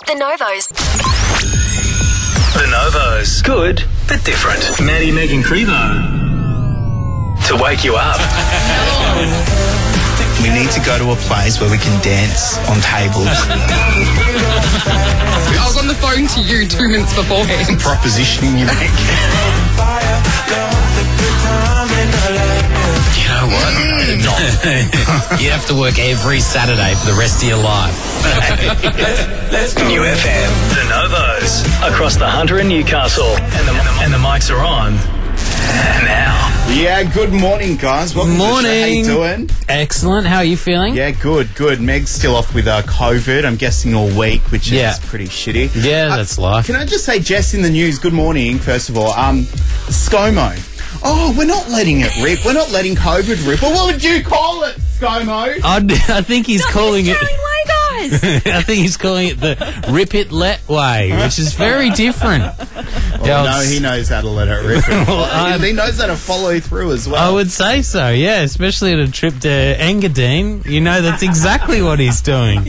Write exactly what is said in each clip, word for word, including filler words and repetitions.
The Novos. The Novos. Good, but different. Maddie, Megan Crevo. To wake you up. We need to go to a place where we can dance on tables. I was on the phone to you two minutes beforehand. Propositioning you, mate. You know what? You have to work every Saturday for the rest of your life. New F M. The Novos. Across the Hunter and Newcastle. And the, and the mics are on. Now. Yeah, good morning, guys. Welcome Morning. to the show. How you doing? Excellent. How are you feeling? Yeah, good, good. Meg's still off with uh, COVID, I'm guessing all week, which Yeah. is pretty shitty. Yeah, Uh, that's life. Can I just say, Jess, in the news, good morning, first of all. Um, ScoMo. Oh, we're not letting it rip. We're not letting COVID rip. Well, what would you call it, ScoMo? I, I think he's calling it... way, guys. I think he's calling it the rip it let way, which is very different. Oh, Yeah, no, it's- he knows how to let it rip. Well, I'm- he knows how to follow through as well. I would say so, yeah, especially at a trip to Engadine. You know that's exactly what he's doing.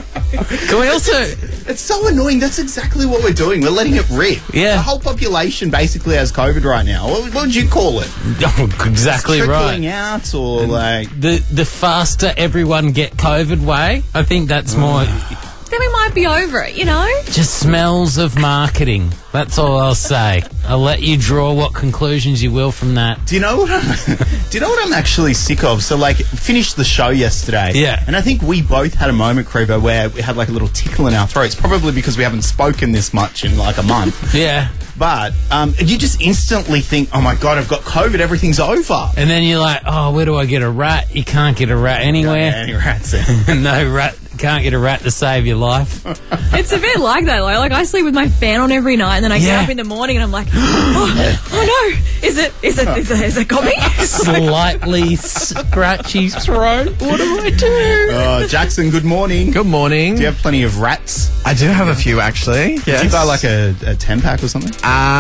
Can we also... It's so annoying. That's exactly what we're doing. We're letting it rip. Yeah. The whole population basically has COVID right now. What, what would you call it? Oh, exactly Trickling right. out or like... The the faster everyone get COVID way, I think that's more... Then we might be over it, you know? Just smells of marketing. That's all I'll say. I'll let you draw what conclusions you will from that. Do you know what I'm, do you know what I'm actually sick of? So, like, finished the show yesterday. Yeah. And I think we both had a moment, Crevo, where we had, like, a little tickle in our throats, probably because we haven't spoken this much in, like, a month. Yeah. But um, you just instantly think, oh, my God, I've got COVID, everything's over. And then you're like, oh, where do I get a rat? You can't get a rat anywhere. Yeah, any rats. No rat. Can't get a rat to save your life. It's a bit like that, though. Like, I sleep with my fan on every night, and then I get Yeah. up in the morning and I'm like, oh, oh no, is it, is it, is it, is it got me? Slightly scratchy throat. What do I do? Oh, Jackson, good morning. Good morning. Do you have plenty of rats? I do have a few, actually. Did you buy, like, a, a ten-pack or something?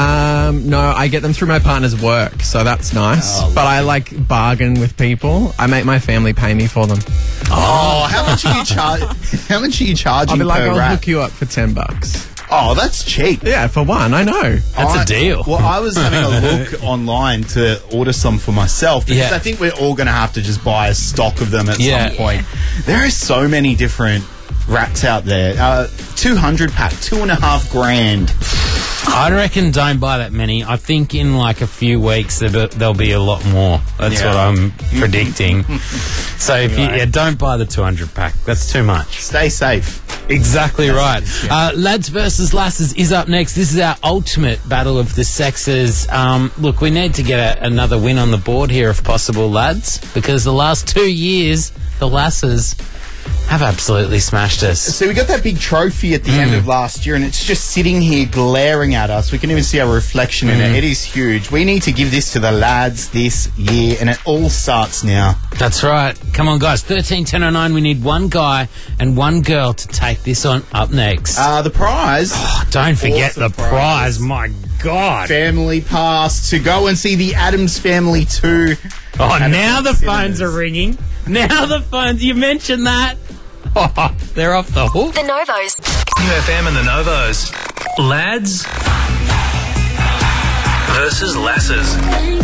Um, no, I get them through my partner's work, so that's nice. Oh, but I, like, bargain with people. I make my family pay me for them. Oh, how much are you charging? How much are you charging I'll be like, per I'll rat? hook you up for ten bucks. Oh, that's cheap. Yeah, for one, I know. That's I- a deal. Well, I was having a look online to order some for myself because Yeah. I think we're all going to have to just buy a stock of them at Yeah. some point. There are so many different rats out there. Uh, two hundred pack, two and a half grand. I reckon don't buy that many. I think in like a few weeks there- there'll be a lot more. That's Yeah. what I'm predicting. So if you Right. yeah, don't buy the two hundred pack. That's too much. Stay safe. Exactly right. Uh, lads versus lasses is up next. This is our ultimate battle of the sexes. Um, look, we need to get a, another win on the board here if possible, lads, because the last two years, the lasses have absolutely smashed us. So we got that big trophy at the Mm. end of last year and it's just sitting here glaring at us. We can even see our reflection in Mm. it. It is huge. We need to give this to the lads this year and it all starts now. That's right. Come on, guys. thirteen ten oh nine. We need one guy and one girl to take this on up next. Uh, the prize... Oh, don't forget awesome the prize. prize. My God. Family pass to go and see the Addams Family two. Oh, Addams now the Cinemas. phones are ringing. Now the phones. You mentioned that. Oh, they're off the hook. The Novos. New F M and the Novos. Lads versus lasses.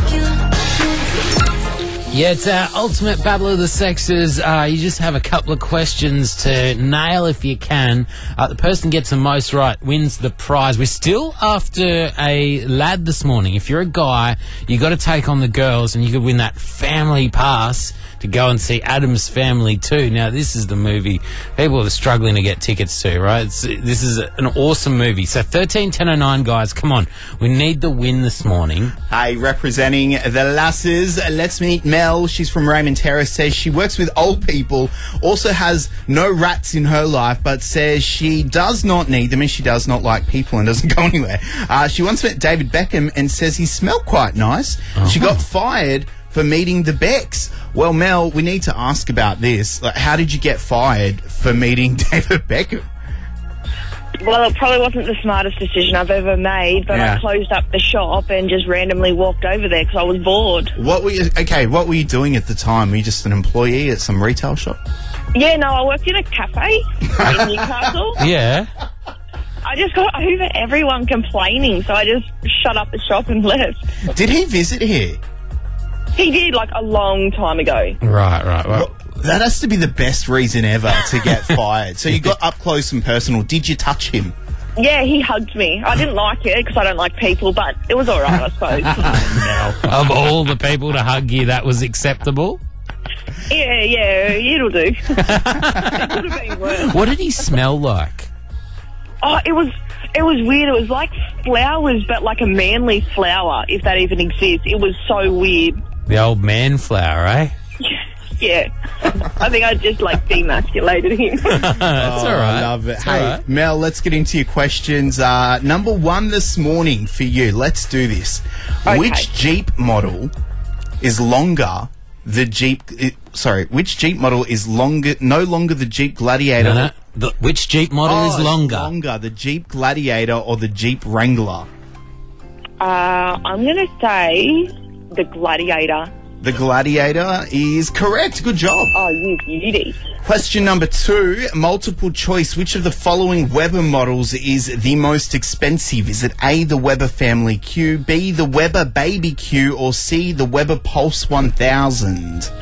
Yeah, it's our ultimate battle of the sexes. Uh, you just have a couple of questions to nail if you can. Uh, the person gets the most right wins the prize. We're still after a lad this morning. If you're a guy, you got to take on the girls and you could win that family pass to go and see Addams Family two. Now, this is the movie people are struggling to get tickets to, right? It's, this is an awesome movie. So thirteen ten oh nine, guys, come on. We need the win this morning. Hey, representing the lasses, let's meet Mel. She's from Raymond Terrace, says she works with old people, also has no rats in her life, but says she does not need them and she does not like people and doesn't go anywhere. Uh, she once met David Beckham and says he smelled quite nice. Uh-huh. She got fired for meeting the Becks. Well, Mel, we need to ask about this. Like, how did you get fired for meeting David Beckham? Well, it probably wasn't the smartest decision I've ever made, but Yeah. I closed up the shop and just randomly walked over there because I was bored. What were you, okay, what were you doing at the time? Were you just an employee at some retail shop? Yeah, no, I worked in a cafe in Newcastle. Yeah. I just got over everyone complaining, so I just shut up the shop and left. Did he visit here? He did, like, a long time ago. Right, right. Well, That has to be the best reason ever to get fired. So you got up close and personal. Did you touch him? Yeah, he hugged me. I didn't like it because I don't like people, but it was all right, I suppose. of all the people to hug you, that was acceptable? Yeah, yeah, it'll do. It could have been worse. What did he smell like? Oh, it was it was weird. It was like flowers, but like a manly flower, if that even exists. It was so weird. The old man flower, eh? Yeah. I think I just, like, demasculated him. That's Oh, all right. I love it. That's Hey, all right. Mel, let's get into your questions. Uh, number one this morning for you. Let's do this. Okay. Which Jeep model is longer the Jeep... It, sorry, which Jeep model is longer? No longer the Jeep Gladiator? No, no. The, which Jeep model Oh, is it's longer? longer, the Jeep Gladiator or the Jeep Wrangler? Uh, I'm going to say the Gladiator. The Gladiator is correct. Good job. Oh, you beauty. Question number two, multiple choice. Which of the following Weber models is the most expensive? Is it A, the Weber Family Q, B, the Weber Baby Q, or C, the Weber Pulse one thousand?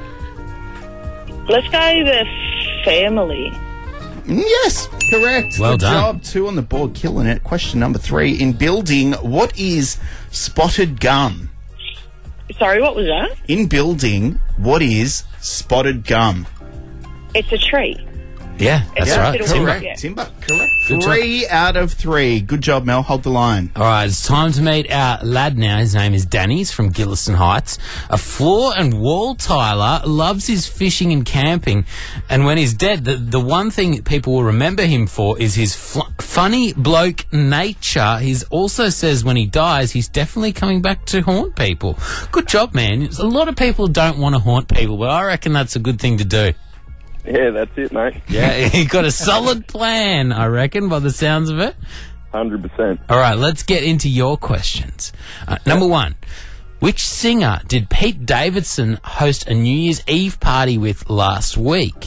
Let's go the family. Yes, correct. Well Good done. job. Two on the board, killing it. Question number three, in building, what is spotted gum? Sorry, what was that? In building, what is spotted gum? It's a tree. Yeah, that's Yeah, right. it'll Timber. work. Correct, Yeah. Timber. Correct. Good job. Three out of three. Good job, Mel. Hold the line. All right, it's time to meet our lad now. His name is Danny. He's from Gilliston Heights. A floor and wall tiler, loves his fishing and camping. And when he's dead, the, the one thing that people will remember him for is his fl- funny bloke nature. He also says when he dies, he's definitely coming back to haunt people. Good job, man. A lot of people don't want to haunt people, but I reckon that's a good thing to do. Yeah, that's it, mate. Yeah, he got a solid plan, I reckon, by the sounds of it. one hundred percent. All right, let's get into your questions. Uh, number one, which singer did Pete Davidson host a New Year's Eve party with last week?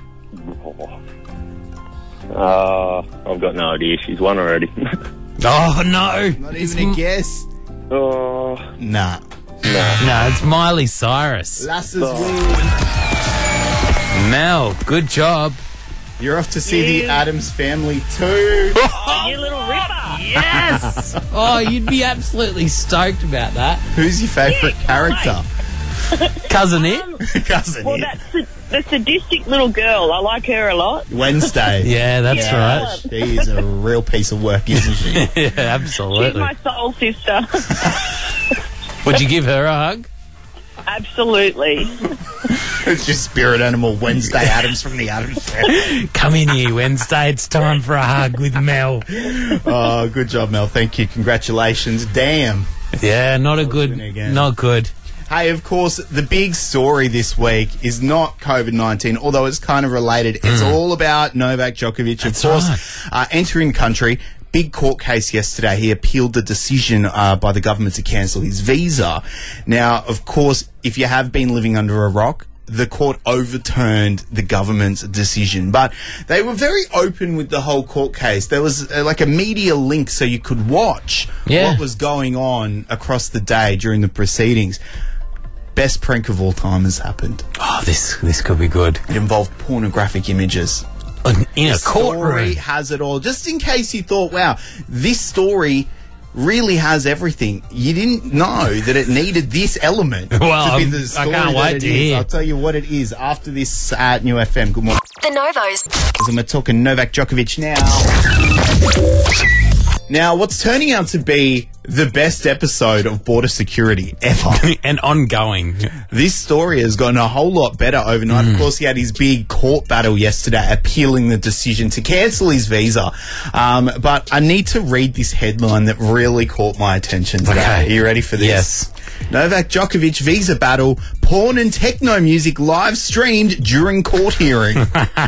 Uh, I've got no idea. She's won already. Oh, no. Not It's even a M- guess. oh, Nah. No, it's Miley Cyrus. Lasses Oh. win. Mel, good job. You're off to see the Addams Family too. Oh, you little ripper. Yes! Oh, you'd be absolutely stoked about that. Who's your favourite character? Cousin It? Cousin. Well, yeah. that's the, the sadistic little girl. I like her a lot. Wednesday. Yeah, that's Yeah. right. She is a real piece of work, isn't she? Yeah, She's absolutely. my soul sister. Would you give her a hug? Absolutely. It's your spirit animal, Wednesday Addams from the Addams Family. Come in here, Wednesday. It's time for a hug with Mel. Oh, good job, Mel. Thank you. Congratulations. Damn. Yeah, not a good, again. not good. Hey, of course, the big story this week is not COVID nineteen, although it's kind of related. It's all about Novak Djokovic, of That's course, right. uh, entering country. Big court case yesterday. He appealed the decision uh, by the government to cancel his visa. Now, of course, if you have been living under a rock, the court overturned the government's decision. But they were very open with the whole court case. There was uh, like a media link so you could watch Yeah. what was going on across the day during the proceedings. Best prank of all time has happened. Oh, this this could be good. It involved pornographic images. In a The story courtroom. has it all. Just in case you thought, wow, this story really has everything. You didn't know that it needed this element Well, to be I'm- the I story can't that wait it to is. hear. I'll tell you what it is after this at New F M. Good morning. The Novos. And we're talking Novak Djokovic now. Now, what's turning out to be the best episode of Border Security ever. And ongoing. This story has gotten a whole lot better overnight. Of course, he had his big court battle yesterday appealing the decision to cancel his visa. Um, but I need to read this headline that really caught my attention today. Okay. Are you ready for this? Yes. Novak Djokovic visa battle, porn and techno music live streamed during court hearing.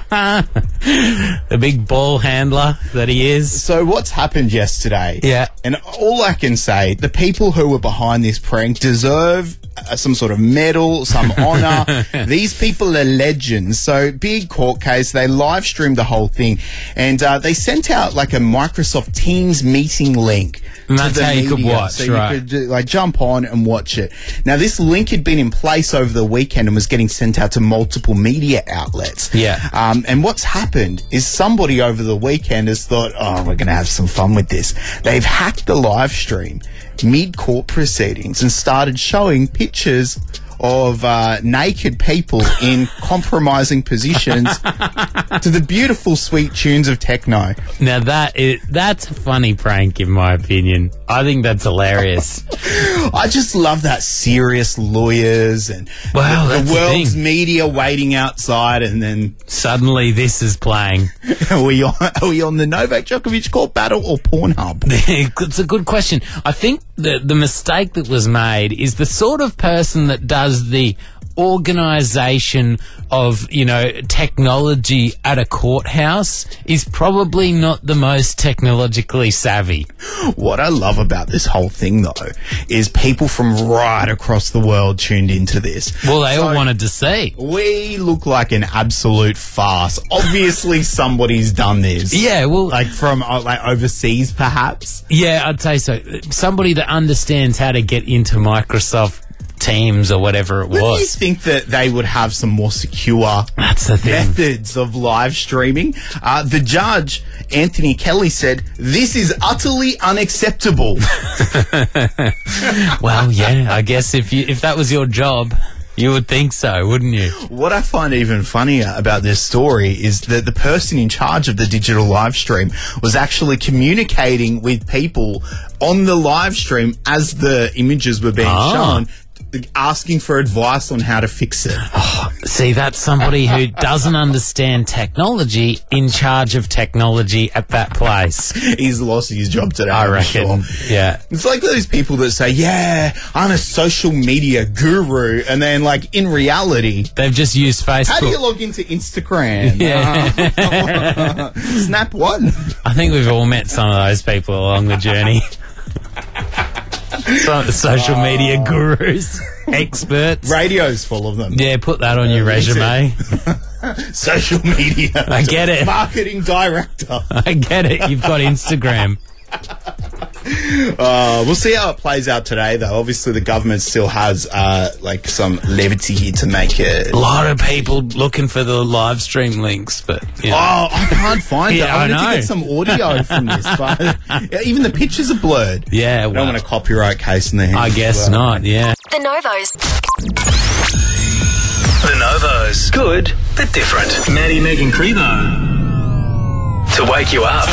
The big ball handler that he is. So what's happened yesterday? Yeah. And all I can say, the people who were behind this prank deserve uh, some sort of medal, some honour. These people are legends. So big court case. They live streamed the whole thing, and uh, they sent out like a Microsoft Teams meeting link. And that's to the how you media, could watch, so right? You could like jump on and watch it. Now, this link had been in place over the weekend and was getting sent out to multiple media outlets. Yeah. Um, and what's happened is somebody over the weekend has thought, oh, we're going to have some fun with this. They've hacked the live stream mid-court proceedings and started showing pictures of uh, naked people in compromising positions to the beautiful, sweet tunes of techno. Now that is that's a funny prank, in my opinion. I think that's hilarious. I just love that serious lawyers and Wow, the, that's the the world's thing. media waiting outside, and then Suddenly, this is playing. are we on, are we on the Novak Djokovic court battle or Pornhub? It's a good question. I think the the mistake that was made is the sort of person that does the organisation of, you know, technology at a courthouse is probably not the most technologically savvy. What I love about this whole thing, though, is people from right across the world tuned into this. Well, they all So- wanted to see. We look like an absolute farce. Obviously, somebody's done this. Yeah, well, Like from uh, like overseas, perhaps. yeah, I'd say so. Somebody that understands how to get into Microsoft Teams or whatever it Wouldn't you was. think that they would have some more secure That's the thing. methods of live streaming? Uh, the judge, Anthony Kelly, said, this is utterly unacceptable. Well, yeah, I guess if you if that was your job, you would think so, wouldn't you? What I find even funnier about this story is that the person in charge of the digital live stream was actually communicating with people on the live stream as the images were being Ah. shown, asking for advice on how to fix it. See, that's somebody who doesn't understand technology in charge of technology at that place. He's lost his job today, I I'm reckon. sure. Yeah. It's like those people that say, yeah, I'm a social media guru, and then, like, in reality, They've just used Facebook. how do you log into Instagram? Yeah. Uh, Snap what? I think we've all met some of those people along the journey. Some of the social media gurus, experts. Radio's full of them. Yeah, put that on your me too. resume. Social media. I get it. Marketing director. I get it. You've got Instagram. Uh, we'll see how it plays out today, though. Obviously, the government still has uh, like some levity here to make it. A lot of people looking for the live stream links, but you know. Oh, I can't find it. Yeah, I I wanted know. to get some audio from this, but yeah, even the pictures are blurred. Yeah, I don't well, want a copyright case in their hands. I as guess well. not. Yeah. The Novos. The Novos. Good, but different. Maddie, Megan Crevo. To wake you up.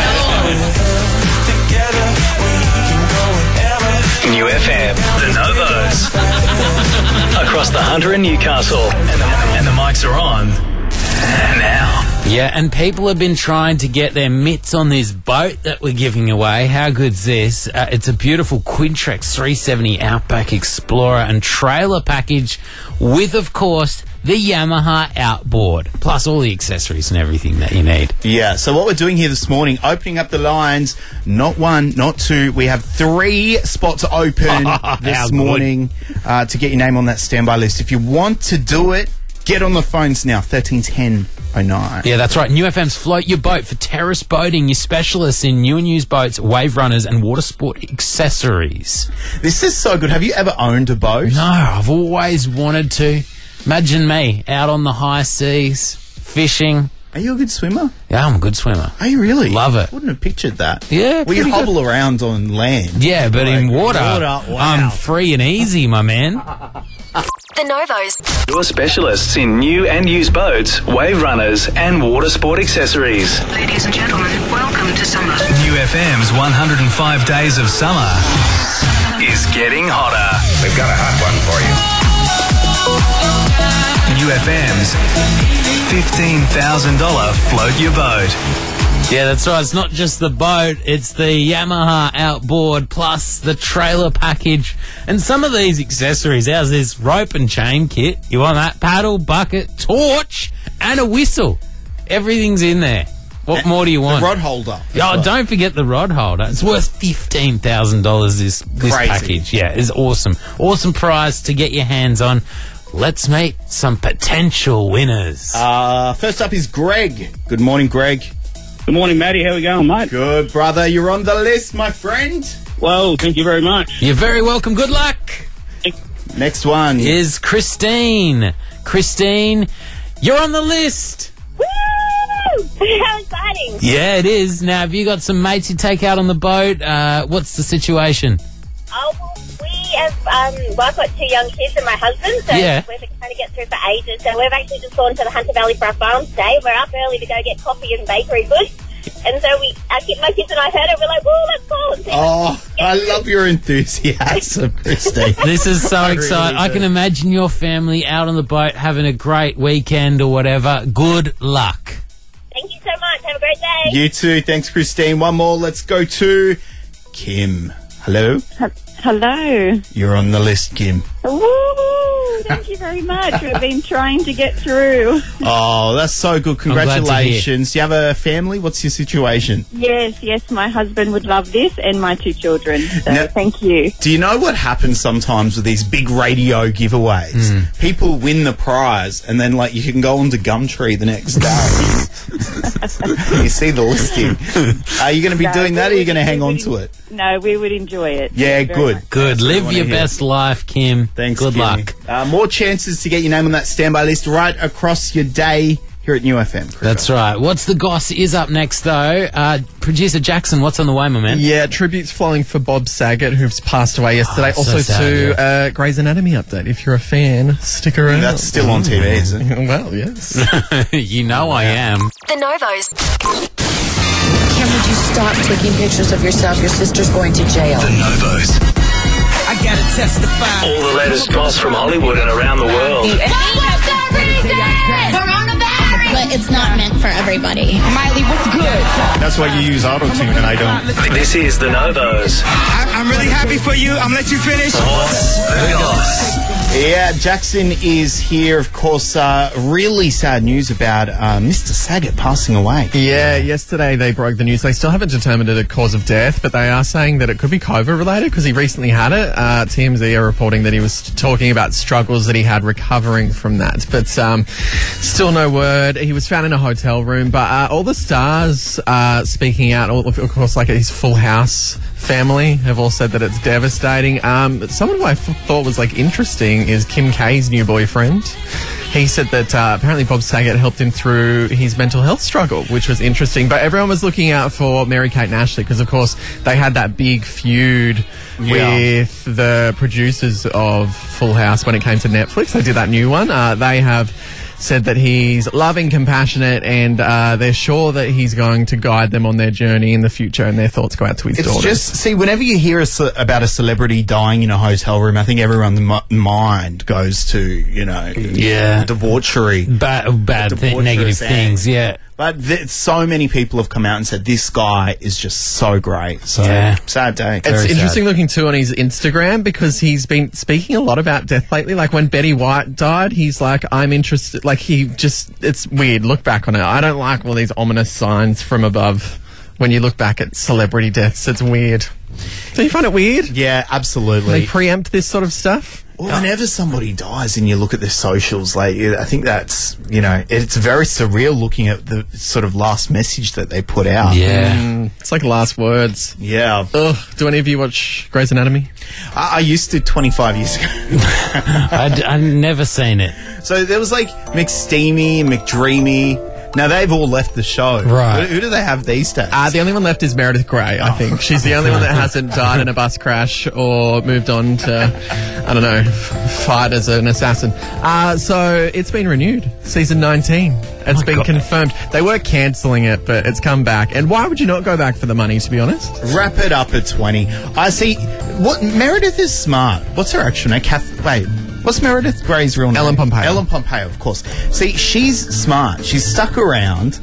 New F M. The Novos. Across the Hunter and Newcastle. And the, and the mics are on. Now. Yeah, and people have been trying to get their mitts on this boat that we're giving away. How good's this? Uh, it's a beautiful Quintrex three seventy Outback Explorer and trailer package with, of course, the Yamaha outboard, plus all the accessories and everything that you need. Yeah, so what we're doing here this morning, opening up the lines, not one, not two, we have three spots open How this good. morning uh, to get your name on that standby list. If you want to do it, get on the phones now, thirteen ten oh nine. Yeah, that's right. New F M's Float Your Boat for terrace boating, your specialists in new and used boats, wave runners, and water sport accessories. This is so good. Have you ever owned a boat? No, I've always wanted to. Imagine me out on the high seas, fishing. Are you a good swimmer? Yeah, I'm a good swimmer. Are you really? Love it. Wouldn't have pictured that. Yeah, Well, you pretty hobble around on land. Yeah, but in Like, water, water, wow. I'm free and easy, my man. The Novos. Your specialists in new and used boats, wave runners, and water sport accessories. Ladies and gentlemen, welcome to summer. New F M's one hundred five Days of Summer is getting hotter. We've got a hot one for you. New F M's fifteen thousand dollars Float Your Boat. Yeah, that's right. It's not just the boat, it's the Yamaha outboard plus the trailer package. And some of these accessories, how's this rope and chain kit? You want that paddle, bucket, torch, and a whistle. Everything's in there. What more do you want? The rod holder. Oh, don't forget the rod holder. It's worth fifteen thousand dollars this, this Crazy. package. Yeah, it's awesome. Awesome prize to get your hands on. Let's meet some potential winners. Uh, first up is Greg. Good morning, Greg. Good morning, Matty. How we going, mate? Good, brother. You're on the list, my friend. Well, thank you very much. You're very welcome. Good luck. Next one is Christine. Christine, you're on the list. Woo! How exciting. Yeah, it is. Now, have you got some mates you take out on the boat? Uh, what's the situation? Oh, well, we have, um, well, I've got two young kids and my husband, so Yeah. we've been trying to get through for ages. So we've actually just gone to the Hunter Valley for our farm today. We're up early to go get coffee and bakery goods. And so we, our kid, my kids and I heard it. We're like, "Woo, let's go!" And see Oh, I love your enthusiasm, Christine. This is so I really exciting. I do. can imagine your family out on the boat having a great weekend or whatever. Good luck. Thank you so much. Have a great day. You too. Thanks, Christine. One more. Let's go to Kim. Hello. Hello. You're on the list, Kim. Woo! Thank you very much. We've been trying to get through. Oh, that's so good. glad to hear. Congratulations. Do you have a family? What's your situation? Yes, yes, my husband would love this and my two children. So Now- thank you. Do you know what happens sometimes with these big radio giveaways? Hmm. People win the prize, and then like you can go onto Gumtree the next day. You see the listing. Are you going to be No, doing that, or are we you going to would- hang we on would to it? No, we would enjoy it. Yeah, Very good. much. Good. That's what I Live wanna your hear. best life, Kim. Thanks. Good Kimmy. luck. Uh, more chances to get your name on that standby list right across your day here at New F M. That's right. What's the goss is up next, though. Uh, Producer Jackson, what's on the way, my man? Yeah, tributes flowing for Bob Saget, who's passed away yesterday. Oh, so also sad, to yeah. uh, Grey's Anatomy update. If you're a fan, stick around. That's still on T V, isn't it? Well, yes. You know I am. The Novos. Kim, would you stop taking pictures of yourself? Your sister's going to jail. The Novos. I gotta testify. All the latest goss from Hollywood and around the world. But it's not meant for everybody. Miley, what's good? That's why you use auto-tune and I don't. This is The Novos. I, I'm really happy for you. I'm gonna let you finish. What's the goss? Yeah, Jackson is here. Of course, uh, really sad news about uh, Mister Saget passing away. Yeah, yesterday they broke the news. They still haven't determined a cause of death, but they are saying that it could be COVID related because he recently had it. Uh, T M Z are reporting that he was talking about struggles that he had recovering from that, but um, still no word. He was found in a hotel room, but uh, all the stars uh, speaking out, all, of course, like his Full House family have all said that it's devastating. Um, someone who I f- thought was like interesting is Kim K's new boyfriend. He said that uh, apparently Bob Saget helped him through his mental health struggle, which was interesting. But everyone was looking out for Mary-Kate and Ashley because, of course, they had that big feud Yeah. with the producers of Full House when it came to Netflix. They did that new one. Uh, they have said that he's loving, compassionate, and uh, they're sure that he's going to guide them on their journey in the future, and their thoughts go out to his It's daughters. just, see, whenever you hear a ce- about a celebrity dying in a hotel room, I think everyone's m- mind goes to, you know, Yeah. debauchery. Bad, bad, thi- Debaucherous negative end. things, yeah. But th- so many people have come out and said this guy is just so great. So Yeah. sad day. It's Very sad. interesting looking too on his Instagram because he's been speaking a lot about death lately. Like when Betty White died, he's like, I'm interested. Like he just, it's weird. Look back on it. I don't like all these ominous signs from above when you look back at celebrity deaths. It's weird. Do you find it weird? Yeah, absolutely. They preempt this sort of stuff? Well, whenever somebody dies and you look at their socials, like I think that's, you know, it's very surreal looking at the sort of last message that they put out. Yeah. Mm, it's like last words. Yeah. Ugh. Do any of you watch Grey's Anatomy? I, I used to twenty-five years ago. I'd, I'd never seen it. So there was like McSteamy, McDreamy. Now they've all left the show. Right. Who, who do they have these days? Uh, the only one left is Meredith Grey, I think. She's the only one that hasn't died in a bus crash or moved on to, I don't know, f- fight as an assassin. Uh, so it's been renewed. Season nineteen. It's Oh, been God. confirmed. They were cancelling it, but it's come back. And why would you not go back for the money, to be honest? Wrap it up at twenty. I see. What Meredith is smart. What's her actual name? Kath. Wait. What's Meredith Grey's real name? Ellen Pompeo. Ellen Pompeo, of course. See, she's smart. She's stuck around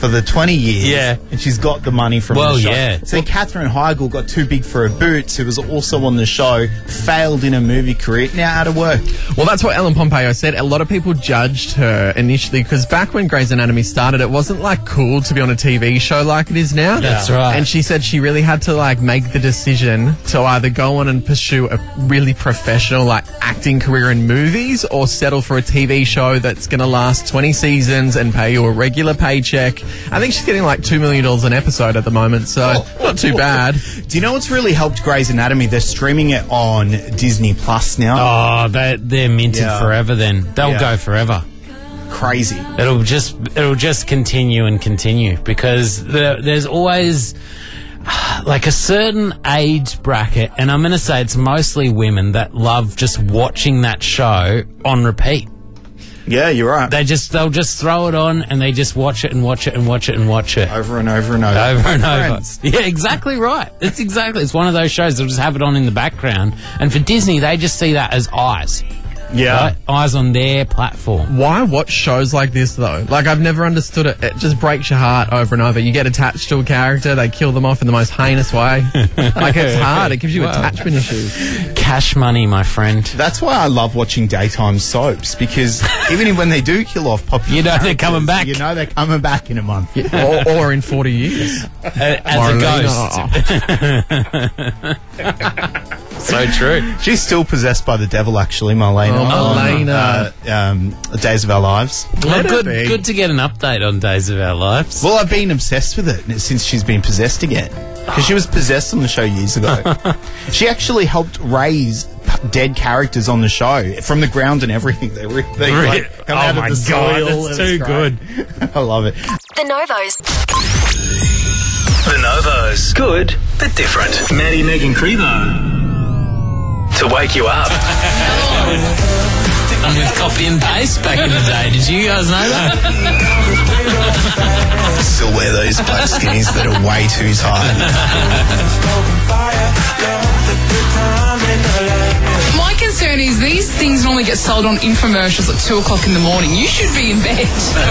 for the twenty years. Yeah. And she's got the money from Well, the show. yeah. So Katherine Heigl got too big for her boots, who was also on the show, failed in her movie career, now out of work. Well, that's what Ellen Pompeo said. A lot of people judged her initially because back when Grey's Anatomy started, it wasn't like cool to be on a T V show like it is now. That's right. And she said she really had to like make the decision to either go on and pursue a really professional like acting career in movies or settle for a T V show that's going to last twenty seasons and pay you a regular paycheck. I think she's getting like two million dollars an episode at the moment, so Oh. not too bad. Do you know what's really helped Grey's Anatomy? They're streaming it on Disney Plus now. Oh, they, they're minted Yeah. forever then. They'll Yeah. go forever. Crazy. It'll just it'll just continue and continue because there, there's always like a certain age bracket, and I'm going to say it's mostly women that love just watching that show on repeat. Yeah, you're right. They just they'll just throw it on and they just watch it and watch it and watch it and watch it over and over and over, over and over. Friends. Yeah, exactly right. It's exactly. It's one of those shows they'll just have it on in the background, and for Disney they just see that as eyes. Yeah. Right? Eyes on their platform. Why watch shows like this though? Like I've never understood it. It just breaks your heart over and over. You get attached to a character, they kill them off in the most heinous way. Like it's hard. It gives you Wow. attachment issues. Cash money, my friend. That's why I love watching daytime soaps, because even when they do kill off popular You know they're characters, coming back. You know they're coming back in a month. or, or in forty years. As a Marlena. ghost. So true. She's still possessed by the devil, actually, Marlena. Oh, Marlena. Uh, um, Days of Our Lives. Well, Let it good, be. good to get an update on Days of Our Lives. Well, I've been obsessed with it since she's been possessed again. Because she was possessed on the show years ago. She actually helped raise p- dead characters on the show from the ground and everything. They, re- they Really? like, come Oh out my of the God, soil. that's and too it's great. I love it. The Novos. The Novos. Good, but different. Maddie, Megan Crevo. To wake you up. And with copy and paste back in the day. Did you guys know that? Still wear those black skinnies that are way too tight. My concern is these things normally get sold on infomercials at two o'clock in the morning. You should be in bed.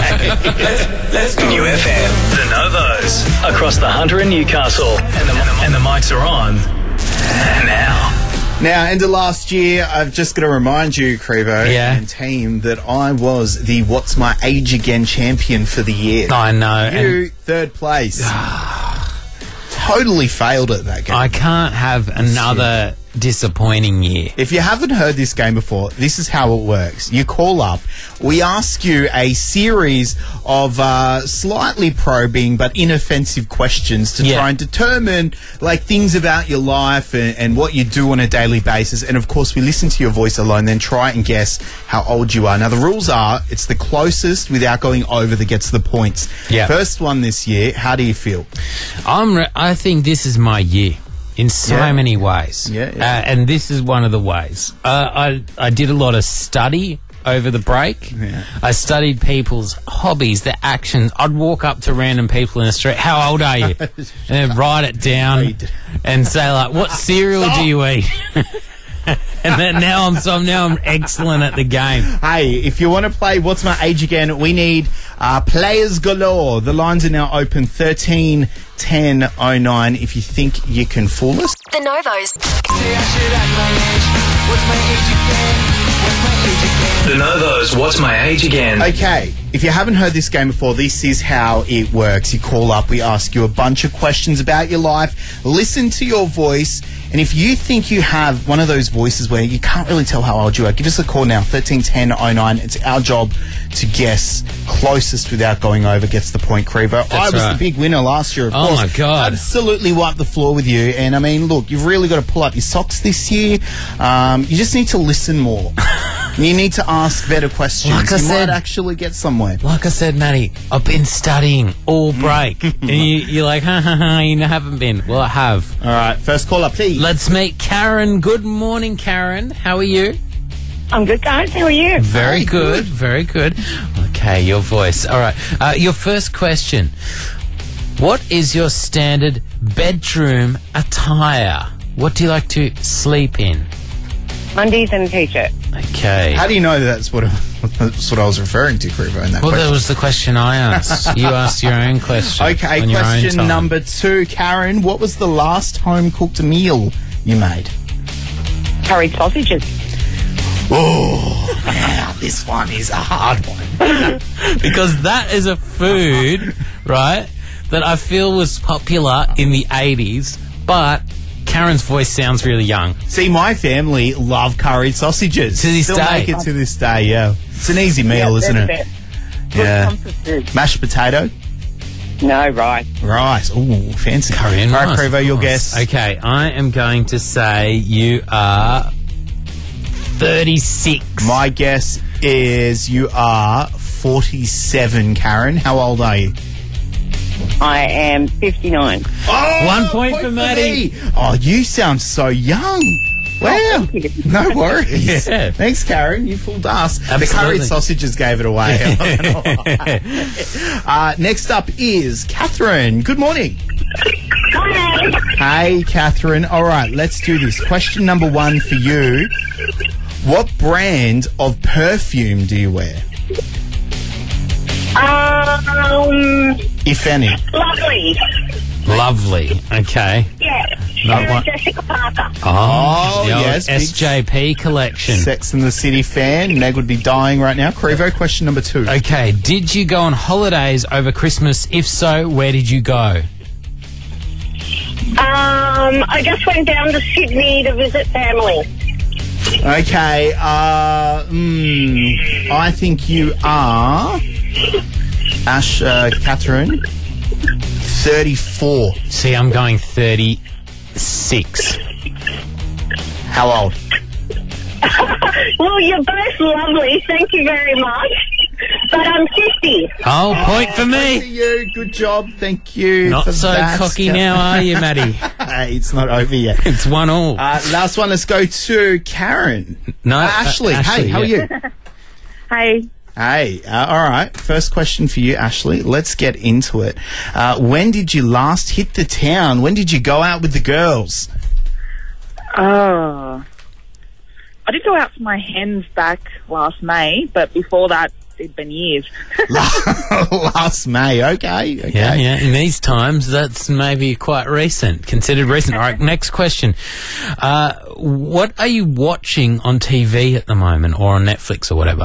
New F M. The Novos. Across the Hunter and Newcastle. And the, and the mics are on. Now. Now, end of last year, I've just got to remind you, Crevo Yeah. and team, that I was the What's My Age Again champion for the year. I know. You, third place. Totally failed at that game. I can't have another disappointing year. If you haven't heard this game before, this is how it works. You call up, we ask you a series of uh, slightly probing but inoffensive questions to Yeah. try and determine like things about your life and, and what you do on a daily basis. And of course, we listen to your voice alone, then try and guess how old you are. Now, the rules are it's the closest without going over that gets the points. Yeah. First one this year, how do you feel? I'm re- I think this is my year in so Yeah. many ways. Yeah, yeah. Uh, and this is one of the ways. Uh, I, I did a lot of study over the break. Yeah. I studied people's hobbies, their actions. I'd walk up to random people in the street, how old are you? And then write it down and say, like, what cereal do you eat? And then now I'm so now I'm excellent at the game. Hey, if you want to play What's My Age Again, we need uh, players galore. The lines are now open thirteen ten oh nine if you think you can fool us. The Novos. The Novos. What's My Age Again? Okay, if you haven't heard this game before, this is how it works. You call up, we ask you a bunch of questions about your life, listen to your voice, and if you think you have one of those voices where you can't really tell how old you are, give us a call now, thirteen ten oh nine. It's our job to guess. Closest without going over gets the point, Crevo. I was right. the big winner last year, of Oh, course. my God. Absolutely wiped the floor with you. And I mean, look, you've really got to pull up your socks this year. Um, you just need to listen more. You need to ask better questions. Like I you said- might actually get somewhere. Like I said, Matty, I've been studying all break. And you, you're like, ha ha ha, you haven't been. Well, I have. All right, first caller, please. Let's meet Karen. Good morning, Karen. How are you? I'm good, guys. How are you? Very good, very good. Okay, your voice. All right. Uh, your first question. What is your standard bedroom attire? What do you like to sleep in? Undies and a t-shirt. Okay. How do you know that that's what, that's what I was referring to, Crevo, in that Well, question? that was the question I asked. You asked your own question. Okay, on your own question time. number two. Karen, what was the last home-cooked meal you made? Curried sausages. Oh, now this one is a hard one. Because that is a food, right, that I feel was popular in the eighties, but Karen's voice sounds really young. See, my family love curried sausages. To this Still day. make it to this day, yeah. It's an easy meal, Yeah, isn't they're it? the Yeah. comfort food. Mashed potato? No, right. Rice. Ooh, fancy. Curry and All right, rice, Crevo, of your course. guess. Okay, I am going to say you are thirty-six. My guess is you are forty-seven, Karen. How old are you? I am fifty-nine. Oh, One point for Maddie. me. Oh, you sound so young. Wow. No worries. Yeah. Thanks, Karen. You fooled us. The Absolutely. curried sausages gave it away. uh, next up is Catherine. Good morning. Hey, Catherine. All right, let's do this. Question number one for you. What brand of perfume do you wear? Um, If any. lovely. Lovely. Okay. Yeah. Not Sarah one- Jessica Parker. Oh, the old yes, big S J P collection. Sex and the City fan. Meg would be dying right now. Crevo, question number two. Okay, did you go on holidays over Christmas? If so, where did you go? Um, I just went down to Sydney to visit family. Okay, uh, mm, I think you are, Ash, uh, Catherine, thirty-four. See, I'm going thirty-six. How old? Well, you're both lovely. Thank you very much. But I'm fifty. Oh, point for Point me. to you. Good job. Thank you. Not for so that. cocky now, are you, Maddie? Hey, it's not over yet. It's one all. Uh, last one, let's go to Karen. No, Uh, uh, Ashley. Ashley, Hey, how yeah. are you? Hey, Hey, uh, all right. First question for you, Ashley. Let's get into it. Uh, when did you last hit the town? When did you go out with the girls? oh, I did go out for my hens back last May, but before that, it'd been years. Last May. Okay. Okay. Yeah, yeah. In these times, that's maybe quite recent, considered recent. All right, next question. Uh, what are you watching on T V at the moment, or on Netflix or whatever?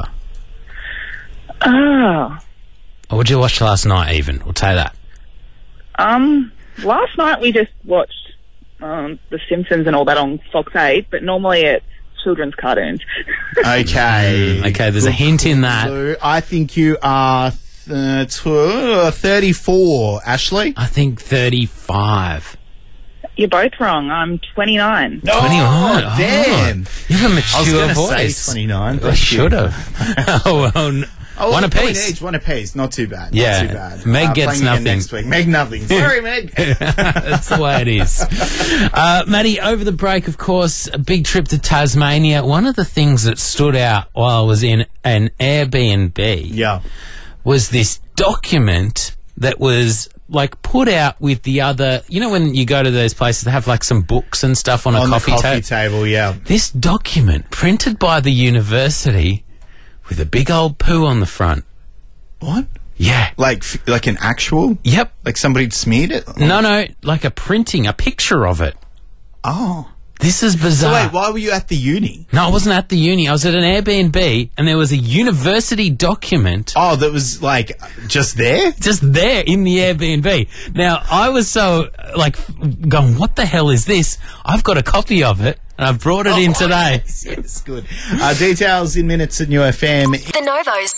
Oh, Or what did you watch last night, even? We'll tell you that. um, last night we just watched um, The Simpsons and all that on Fox eight, but normally it's children's cartoons. Okay. Okay, there's a hint in that. Lou, I think you are th- tw- thirty-four, Ashley. I think thirty-five. You're both wrong. I'm twenty-nine. Oh, twenty-nine. damn. Oh, you have a I was mature going to voice. say twenty-nine. I should have. oh, well, n- Oh, one a point apiece. each, one apiece. Not too bad. Yeah. Not too bad. Meg Uh, gets playing again nothing. next week. Meg nothing. Sorry, Meg. That's the way it is. Uh, Maddie, over the break, of course, a big trip to Tasmania. One of the things that stood out while I was in an Airbnb Yeah. was this document that was like put out with the other, you know, when you go to those places, they have like some books and stuff on, On a the coffee, coffee table. table, yeah. This document printed by the university with a big old poo on the front. What? Yeah. Like, f- like an actual? Yep. Like somebody smeared it? No, no, like a printing, a picture of it. Oh. This is So bizarre. wait, why were you at the uni? No, I wasn't at the uni. I was at an Airbnb, and there was a university document Oh, that was like just there? just there in the Airbnb. Now, I was so, like, going, what the hell is this? I've got a copy of it, and I've brought it in today. Yes, yes, good. Uh, details in minutes at New F M. The Novos.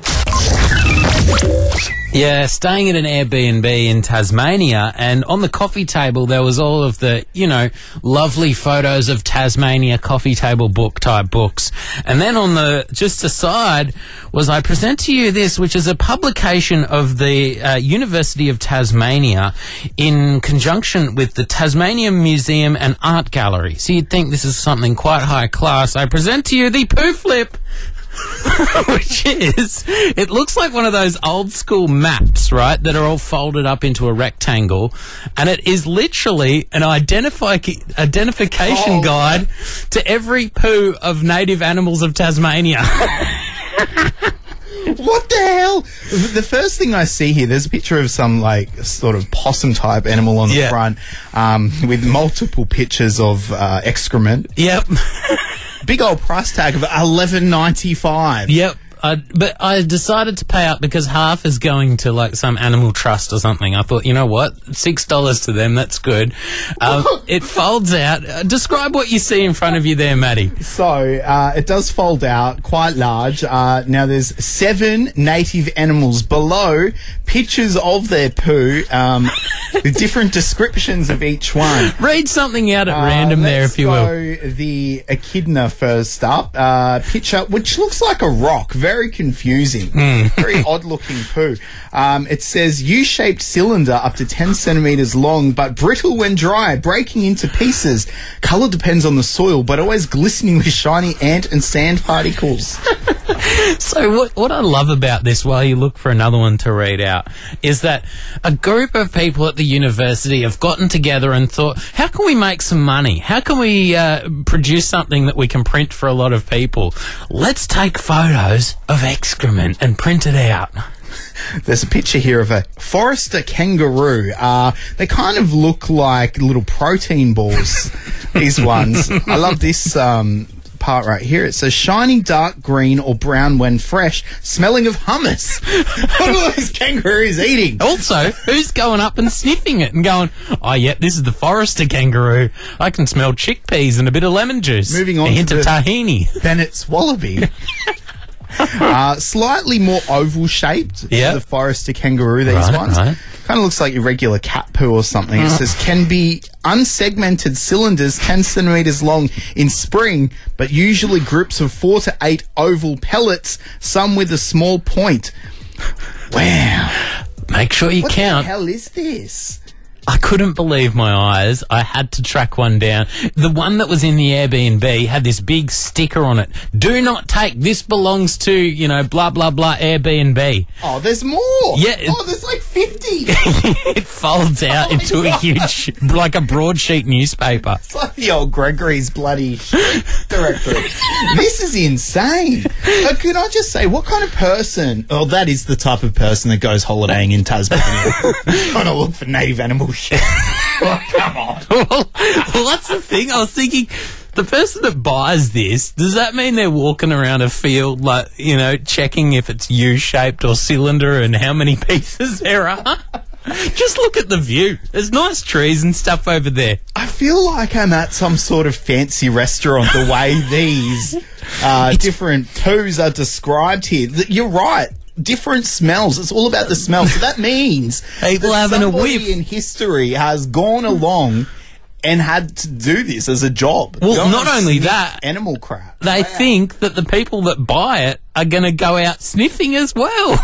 Yeah, staying at an Airbnb in Tasmania, and on the coffee table there was all of the, you know, lovely photos of Tasmania coffee table book type books. And then on the, just aside, was I present to you this, which is a publication of the uh, University of Tasmania in conjunction with the Tasmania Museum and Art Gallery. So you'd think this is something quite high class. I present to you the Poo Flip. which is, it looks like one of those old school maps, right, that are all folded up into a rectangle, and it is literally an identifi- identification Oh. guide to every poo of native animals of Tasmania. What the hell? The first thing I see here, there's a picture of some, like, sort of possum-type animal on the Yeah. front um, with multiple pictures of uh, excrement. Yep. Big old price tag of eleven ninety-five. Yep. I, but I decided to pay up because half is going to like some animal trust or something. I thought, you know what, six dollars to them, that's good. Um, it folds out. Uh, describe what you see in front of you there, Maddie. So uh, it does fold out quite large. Uh, now there's seven native animals below, pictures of their poo, um, with different descriptions of each one. Read something out at Uh, random there, let's if you will. go the echidna first up. Uh, picture, which looks like a rock. Very confusing. Very odd-looking poo. Um, it says U-shaped cylinder up to ten centimetres long, but brittle when dry, breaking into pieces. Colour depends on the soil, but always glistening with shiny ant and sand particles. So what what I love about this, while you look for another one to read out, is that a group of people at the university have gotten together and thought, how can we make some money? How can we uh, produce something that we can print for a lot of people? Let's take photos of excrement and print it out. There's a picture here of a Forester kangaroo. Uh, they kind of look like little protein balls, these ones. I love this um, part right here. It says shiny dark green or brown when fresh, smelling of hummus. What are those kangaroos eating? Also, who's going up and sniffing it and going, oh, yeah, this is the Forester kangaroo. I can smell chickpeas and a bit of lemon juice. Moving on a hint to of the tahini. Bennett's wallaby. uh, slightly more oval shaped. Yeah. The Forester kangaroo, these Right, ones. right. Kind of looks like your regular cat poo or something. It says can be unsegmented cylinders ten centimetres long in spring, but usually groups of four to eight oval pellets, some with a small point. Wow. Make sure you What count. the hell is this? I couldn't believe my eyes. I had to track one down. The one that was in the Airbnb had this big sticker on it. Do not take. This belongs to, you know, blah, blah, blah, Airbnb. Oh, there's more. Yeah. It, Oh, there's like fifty. it folds out Oh, into a God. huge, like a broadsheet newspaper. It's like the old Gregory's bloody shit directory. This is insane. Uh, can I just say, what kind of person? Oh, that is the type of person that goes holidaying in Tasmania, trying to look for native animal shit. Oh, come on. well, well, that's the thing. I was thinking, the person that buys this, does that mean they're walking around a field, like, you know, checking if it's U-shaped or cylinder and how many pieces there are? Just look at the view. There's nice trees and stuff over there. I feel like I'm at some sort of fancy restaurant the way these uh, different poos are described here. Th- You're right. Different smells. It's all about the smell. So that means People that having a somebody whiff. in history has gone along and had to do this as a job. Well, Go not and only sniff that, animal crap. They think that the people that buy it are going to go out sniffing as well.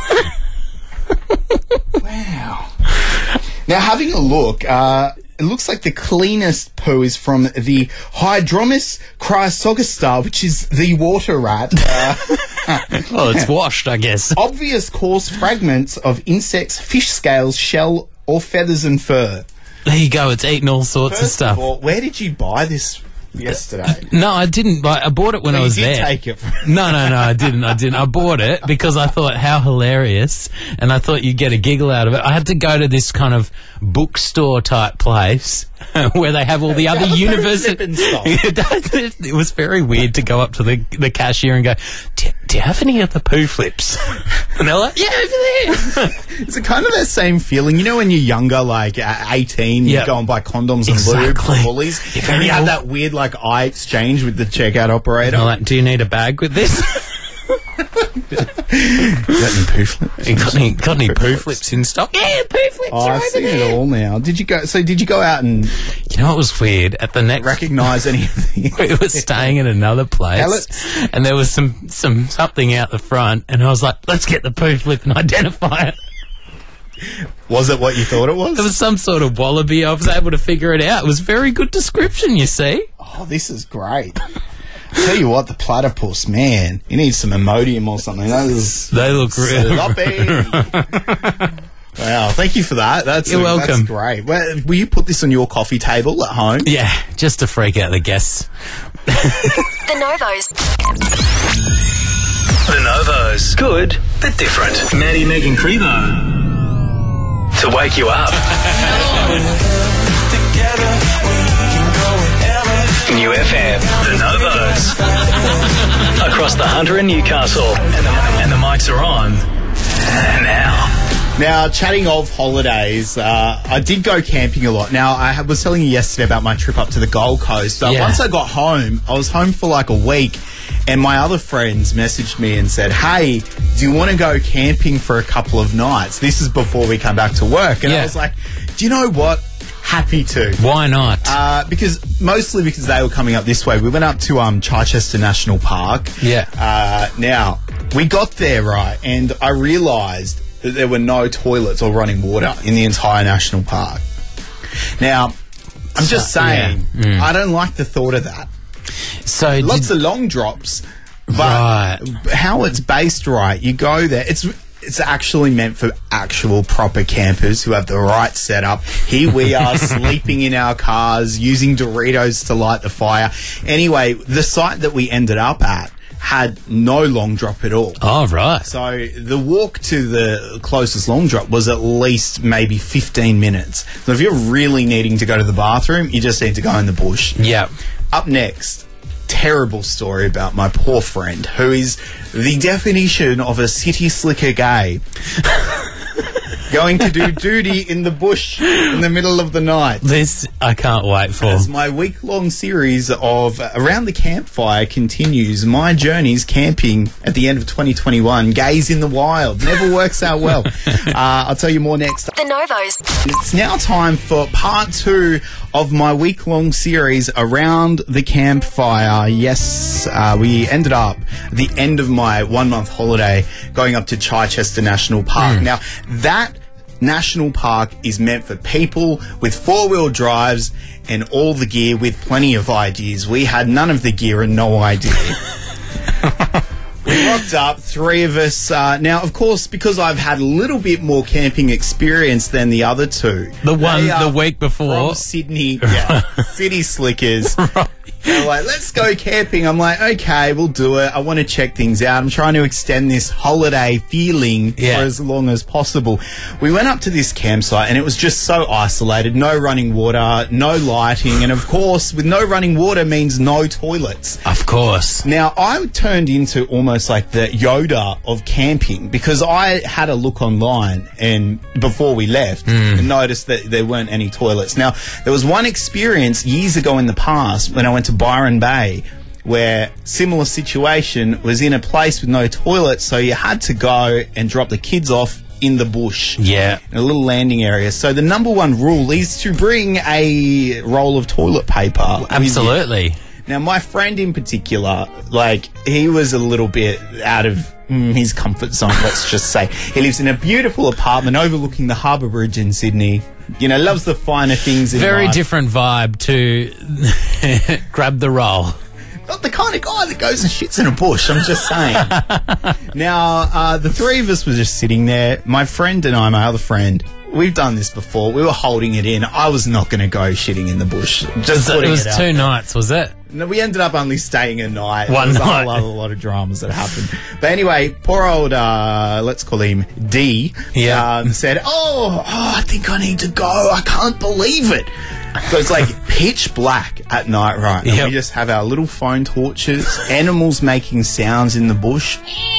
Wow. Now, having a look, uh, it looks like the cleanest poo is from the Hydromus chrysogista, which is the water rat. Uh, Well, it's washed, I guess. obvious coarse fragments of insects, fish scales, shell, or feathers and fur. There you go. It's eating all sorts of First stuff. of all, where did you buy this yesterday? No, I didn't. buy I bought it when No, I was you did there. take it from- No, no, no, I didn't. I didn't. I bought it because I thought how hilarious, and I thought you'd get a giggle out of it. I had to go to this kind of bookstore type place where they have all the other How's that university. zipping stuff? It was very weird to go up to the the cashier and go, "Do, do you have any of the poo flips?" And they're like, "Yeah, over there." Is it kind of that same feeling? You know when you're younger, like at eighteen, you Yep. go and buy condoms and lube Exactly. from Woolies, You're and very you have old. that weird like eye exchange with the checkout operator. And I'm like, "Do you need a bag with this?" You got any poo flips? You got any, got any poo flips in stock? Yeah, poo flips Oh, are I've over seen there. it all now. Did you go? So did you go out and You know what was weird? At the next recognise any of the? we were staying in another place, Pellets? and there was some some something out the front, and I was like, "Let's get the poo flip and identify it." Was it what you thought it was? There was some sort of wallaby. I was able to figure it out. It was a very good description, you see. Oh, this is great. Tell you what, the platypus, man, you need some Imodium or something. Those They look real. sloppy. Wow, thank you for that. That's You're that's welcome. great. Well, will you put this on your coffee table at home? Yeah, just to freak out the guests. The Novos. The Novos. Good, but different. Maddie, Megan Crevo. To wake you up. New F M. The Novos. Across the Hunter and Newcastle. And the, and the mics are on. Now. Now, chatting of holidays, uh, I did go camping a lot. Now, I was telling you yesterday about my trip up to the Gold Coast. Uh, Yeah. Once I got home, I was home for like a week, and my other friends messaged me and said, hey, do you want to go camping for a couple of nights? This is before we come back to work. And Yeah. I was like, do you know what? Happy to. Why not? Uh, because mostly because they were coming up this way. We went up to um, Chichester National Park. Yeah. Uh, now, we got there, right, and I realised that there were no toilets or running water in the entire national park. Now, I'm just So- saying, yeah. Mm. I don't like the thought of that. So Lots did, of long drops, but Right. how it's based right, you go there, it's it's actually meant for actual proper campers who have the right setup. Here we are sleeping in our cars, using Doritos to light the fire. Anyway, the site that we ended up at had no long drop at all. Oh, right. So the walk to the closest long drop was at least maybe fifteen minutes. So if you're really needing to go to the bathroom, you just need to go in the bush. Yeah. Up next, terrible story about my poor friend, who is the definition of a city slicker gay. Going to do duty in the bush in the middle of the night. This I can't wait for. As my week-long series of Around the Campfire continues, my journeys camping at the end of twenty twenty-one, gays in the wild, never works out well. Uh, I'll tell you more next. The Novos. It's now time for part two of my week-long series Around the Campfire. Yes, uh, we ended up at the end of my one-month holiday going up to Chichester National Park. Now, that national park is meant for people with four-wheel drives and all the gear with plenty of ideas. We had none of the gear and no idea. We rocked up, three of us. Uh, now, of course, because I've had a little bit more camping experience than the other two. The one they are the week before. From Sydney, yeah, city slickers. Right. They're like, let's go camping. I'm like, okay, we'll do it. I want to check things out. I'm trying to extend this holiday feeling Yeah. for as long as possible. We went up to this campsite and it was just so isolated. No running water, no lighting. And of course, with no running water means no toilets. Of course. Now, I turned into almost like the Yoda of camping because I had a look online and before we left and noticed that there weren't any toilets. Now, there was one experience years ago in the past when I went to Byron Bay where similar situation was in a place with no toilets, so you had to go and drop the kids off in the bush. Yeah. In a little landing area. So the number one rule is to bring a roll of toilet paper with you. Absolutely. Now, my friend in particular, like, he was a little bit out of mm, his comfort zone, let's just say. He lives in a beautiful apartment overlooking the Harbour Bridge in Sydney. You know, loves the finer things in Very life. different vibe to grab the roll. Not the kind of guy that goes and shits in a bush, I'm just saying. Now, uh, the three of us were just sitting there. My friend and I, my other friend, we've done this before. We were holding it in. I was not going to go shitting in the bush. Just So it putting was it out two there. nights, was it? No, we ended up only staying a night. One there was night. A lot, a lot of dramas that happened. But anyway, poor old, uh, let's call him D, Yeah. um, said, oh, oh, I think I need to go. I can't believe it. So it's like pitch black at night, right? And Yep. we just have our little phone torches, animals making sounds in the bush.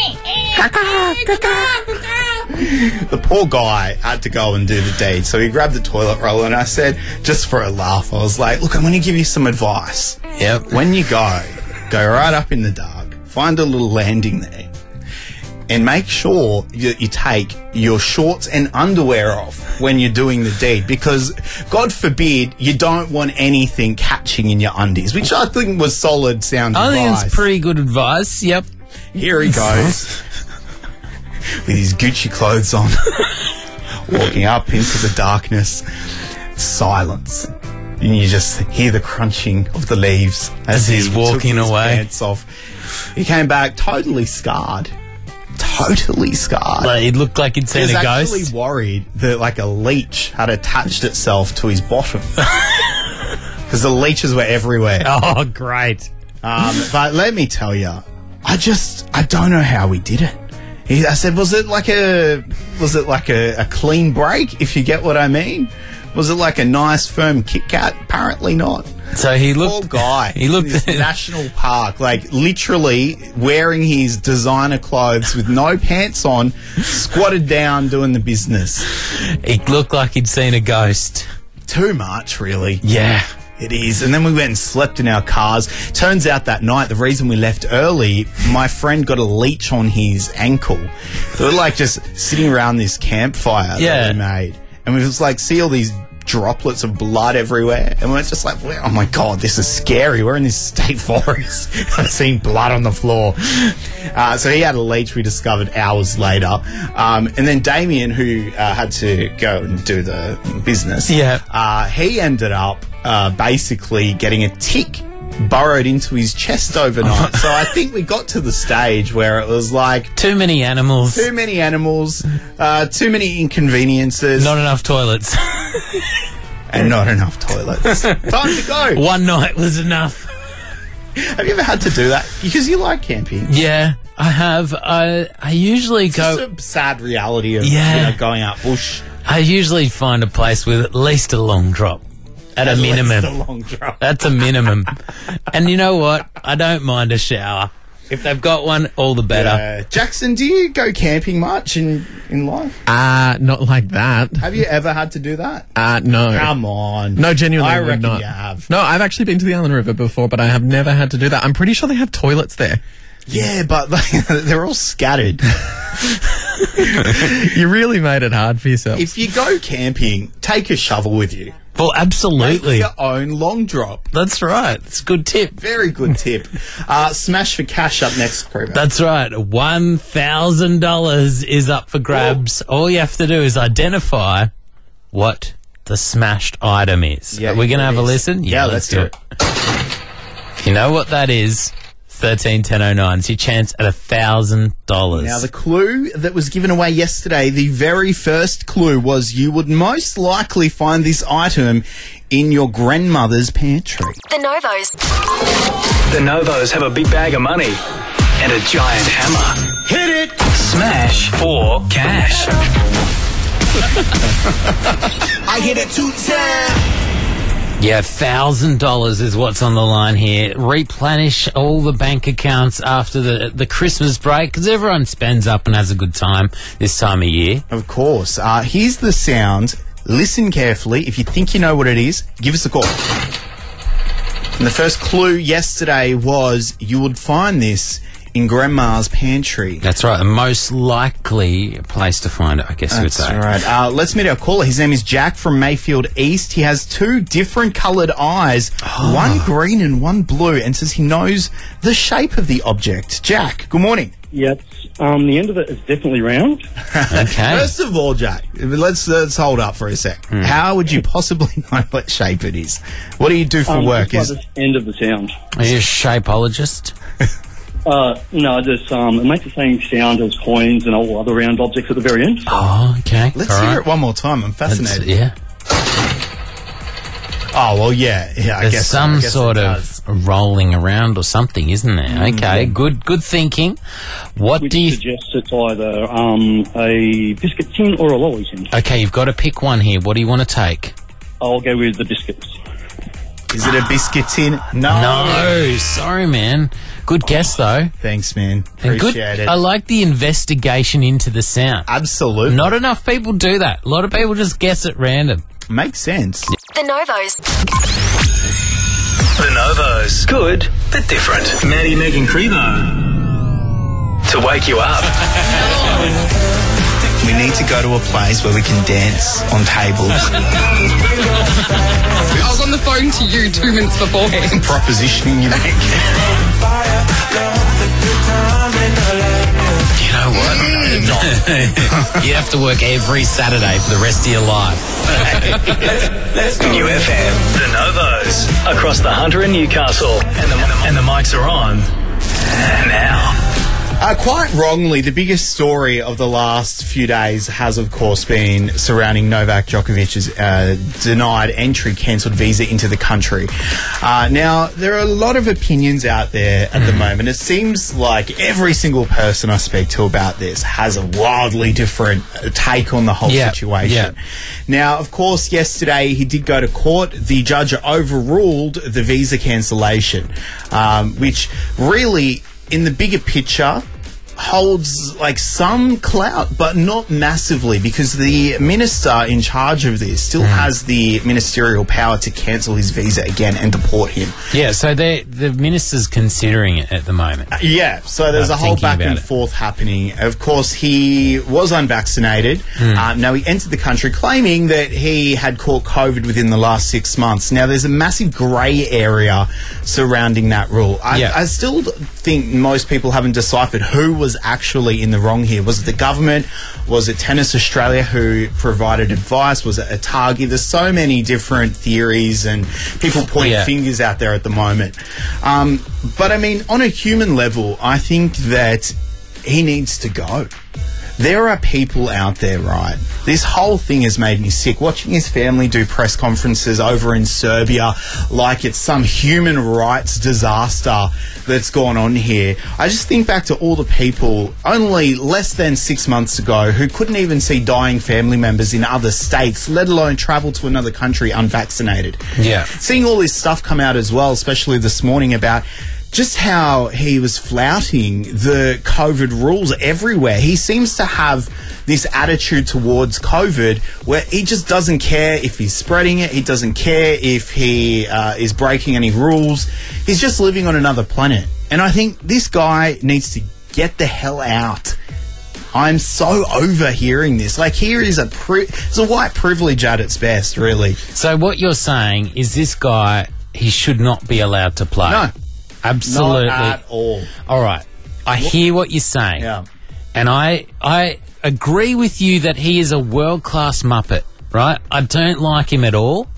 The poor guy had to go and do the deed, so he grabbed the toilet roll and I said, just for a laugh, I was like, look, I'm going to give you some advice. Yep. When you go, go right up in the dark, find a little landing there, and make sure that you take your shorts and underwear off when you're doing the deed, because God forbid you don't want anything catching in your undies, which I think was solid sound I advice. think it's pretty good advice. Yep. Here he goes with his Gucci clothes on, walking up into the darkness. Silence. and you just hear the crunching of the leaves As he's he walking took his away. pants off. He came back totally scarred. Totally scarred. Like, it looked like he'd He seen was a actually ghost. worried that like a leech had attached itself to his bottom. Because the leeches were everywhere. Oh, great. Um, but let me tell you, I just, I don't know how we did it. He, I said, was it like a, was it like a, a clean break, if you get what I mean? Was it like a nice firm Kit Kat? Apparently not. So he looked... Poor guy. He looked... in this national park, like literally wearing his designer clothes with no pants on, squatted down doing the business. He looked like he'd seen a ghost. Too much, really. Yeah. It is. And then we went and slept in our cars. Turns out that night, the reason we left early, my friend got a leech on his ankle. We were like just sitting around this campfire Yeah. that we made. And we just like see all these droplets of blood everywhere. And we're just like, oh my God, this is scary. We're in this state forest. I've seen blood on the floor. Uh, so he had a leech we discovered hours later. Um, and then Damien, who uh, had to go and do the business, Yeah. uh, he ended up uh, basically getting a tick burrowed into his chest overnight. So I think we got to the stage where it was like Too many animals. too many animals, uh, too many inconveniences, Not enough toilets. and not enough toilets. Time to go. One night was enough. Have you ever had to do that? Because you like camping. Yeah, I have. I I usually It's go... just a sad reality of Yeah. you know, going out bush. I usually find a place with at least a long drop. At, At a least minimum. a long drop. That's a minimum. And you know what? I don't mind a shower. If they've got one, all the better. Uh, Jackson, do you go camping much in, in life? Uh, not like that. Have you ever had to do that? Uh, no. Come on. No, genuinely, I would reckon not. you have. No, I've actually been to the Allen River before, but I have never had to do that. I'm pretty sure they have toilets there. Yeah, but like, they're all scattered. You really made it hard for yourself. If you go camping, take a shovel with you. Well, absolutely. Make your own long drop. That's right. It's a good tip. Very good tip. Uh, smash for cash up next, Kruger. That's right. one thousand dollars is up for grabs. All you have to do is identify what the smashed item is. Yeah, Are we going to it have a is. listen? Yeah, let's do it. If you know what that is, thirteen ten oh nine. It's your chance at one thousand dollars. Now, the clue that was given away yesterday, the very first clue was you would most likely find this item in your grandmother's pantry. The Novos. The Novos have a big bag of money and a giant hammer. Hit it! Smash for cash. I hit it two times. Yeah, one thousand dollars is what's on the line here. Replenish all the bank accounts after the the Christmas break, because everyone spends up and has a good time this time of year. Of course. Uh, here's the sound. Listen carefully. If you think you know what it is, give us a call. And the first clue yesterday was you would find this in Grandma's pantry. That's right, the most likely place to find it, I guess you would That's say. right. Uh, let's meet our caller. His name is Jack from Mayfield East. He has two different coloured eyes, one green and one blue, and says he knows the shape of the object. Jack, good morning. Yeah, it's, um, the end of it is definitely round. Okay. First of all, Jack, let's, let's hold up for a sec. Hmm. How would you possibly know what shape it is? What do you do for um, work? Just Is by the end of the sound. Are you a shapeologist? Uh, no, just um, it makes the same sound as coins and all other round objects at the very end. Oh, okay. Let's All hear right. it one more time. I'm That's- fascinated. yeah. Oh, well, yeah. yeah I There's guess some I guess sort it of does. rolling around or something, isn't there? Okay, good good thinking. What Which do you... suggests it's either um, a biscuit tin or a lolly tin. Okay, you've got to pick one here. What do you want to take? I'll go with the biscuits. Is it a biscuit tin? No. No, sorry, man. Good guess, though. Thanks, man. And Appreciate good, it. I like the investigation into the sound. Absolutely. Not enough people do that. A lot of people just guess at random. Makes sense. The Novos. The Novos. Good, but different. Maddie, Megan Crevo. To wake you up. We need to go to a place where we can dance on tables. I was on the phone to you two minutes beforehand. Propositioning you make. You know what? You have to work every Saturday for the rest of your life. New F M, the Novos, across the Hunter and Newcastle. And the, and the mics are on. And now. Uh, quite wrongly, the biggest story of the last few days has, of course, been surrounding Novak Djokovic's uh, denied entry, cancelled visa into the country. Uh, now, there are a lot of opinions out there at the moment. It seems like every single person I speak to about this has a wildly different take on the whole Yeah, situation. yeah. Now, of course, yesterday he did go to court. The judge overruled the visa cancellation, um, which really, in the bigger picture, holds like some clout, but not massively, because the minister in charge of this still has the ministerial power to cancel his visa again and deport him. Yeah, so they- the minister's considering it at the moment. Uh, yeah, so there's Uh, a whole thinking back about and it. forth happening. Of course, he was unvaccinated. Mm. Um, now, he entered the country claiming that he had caught COVID within the last six months. Now, there's a massive grey area surrounding that rule. I, Yeah. I still think most people haven't deciphered who was actually in the wrong here. Was it the government? Was it Tennis Australia who provided advice? Was it Atagi? There's so many different theories and people pointing Yeah. fingers out there at the moment. Um, but I mean, on a human level, I think that he needs to go. There are people out there, right? This whole thing has made me sick. Watching his family do press conferences over in Serbia like it's some human rights disaster that's gone on here. I just think back to all the people only less than six months ago who couldn't even see dying family members in other states, let alone travel to another country unvaccinated. Yeah. Seeing all this stuff come out as well, especially this morning, about just how he was flouting the COVID rules everywhere. He seems to have this attitude towards COVID where he just doesn't care if he's spreading it. He doesn't care if he uh, is breaking any rules. He's just living on another planet. And I think this guy needs to get the hell out. I'm so over hearing this. Like, here is a pri- it's a white privilege at its best, really. So what you're saying is this guy, he should not be allowed to play? No. Absolutely. Not at all. All right. I hear what you're saying. Yeah. And I I agree with you that he is a world-class Muppet, right? I don't like him at all.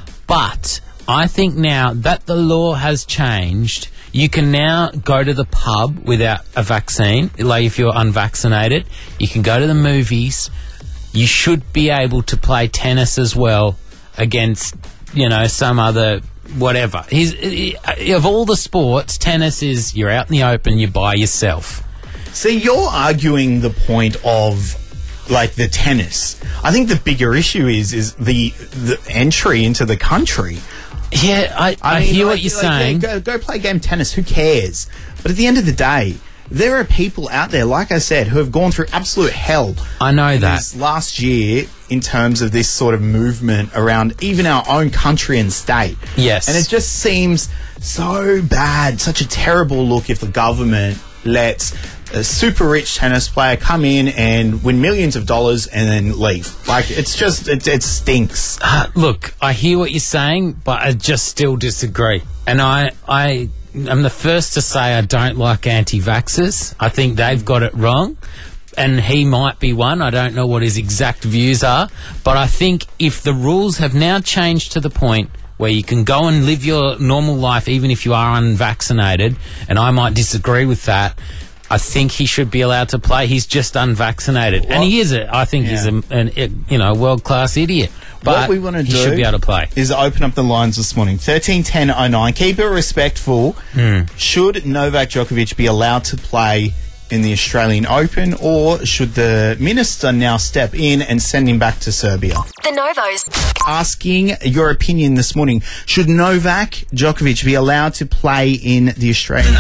But I think now that the law has changed, you can now go to the pub without a vaccine. Like, if you're unvaccinated, you can go to the movies. You should be able to play tennis as well against, you know, some other whatever. He's he, of all the sports, tennis is you're out in the open, you're by yourself. See, you're arguing the point of, like, the tennis. I think the bigger issue is is the the entry into the country. Yeah, I, I, mean, hear like- what you're like, yeah, saying. Go, go play game tennis. Who cares? But at the end of the day, there are people out there, like I said, who have gone through absolute hell. I know in that. this last year, in terms of this sort of movement around even our own country and state. Yes. And it just seems so bad, such a terrible look if the government lets a super rich tennis player come in and win millions of dollars and then leave. Like, it's just, it, it stinks. Uh, look, I hear what you're saying, but I just still disagree. And I, I, I'm the first to say I don't like anti-vaxxers. I think they've got it wrong. And he might be one. I don't know what his exact views are. But I think if the rules have now changed to the point where you can go and live your normal life even if you are unvaccinated, and I might disagree with that, I think he should be allowed to play. He's just unvaccinated. And he is, a, I think he's a, an, a you know, world-class idiot. But what we want to he do should be able to play. is open up the lines this morning. thirteen ten oh nine. Keep it respectful. Hmm. Should Novak Djokovic be allowed to play in the Australian Open, or should the minister now step in and send him back to Serbia? The Novos. Asking your opinion this morning. Should Novak Djokovic be allowed to play in the Australian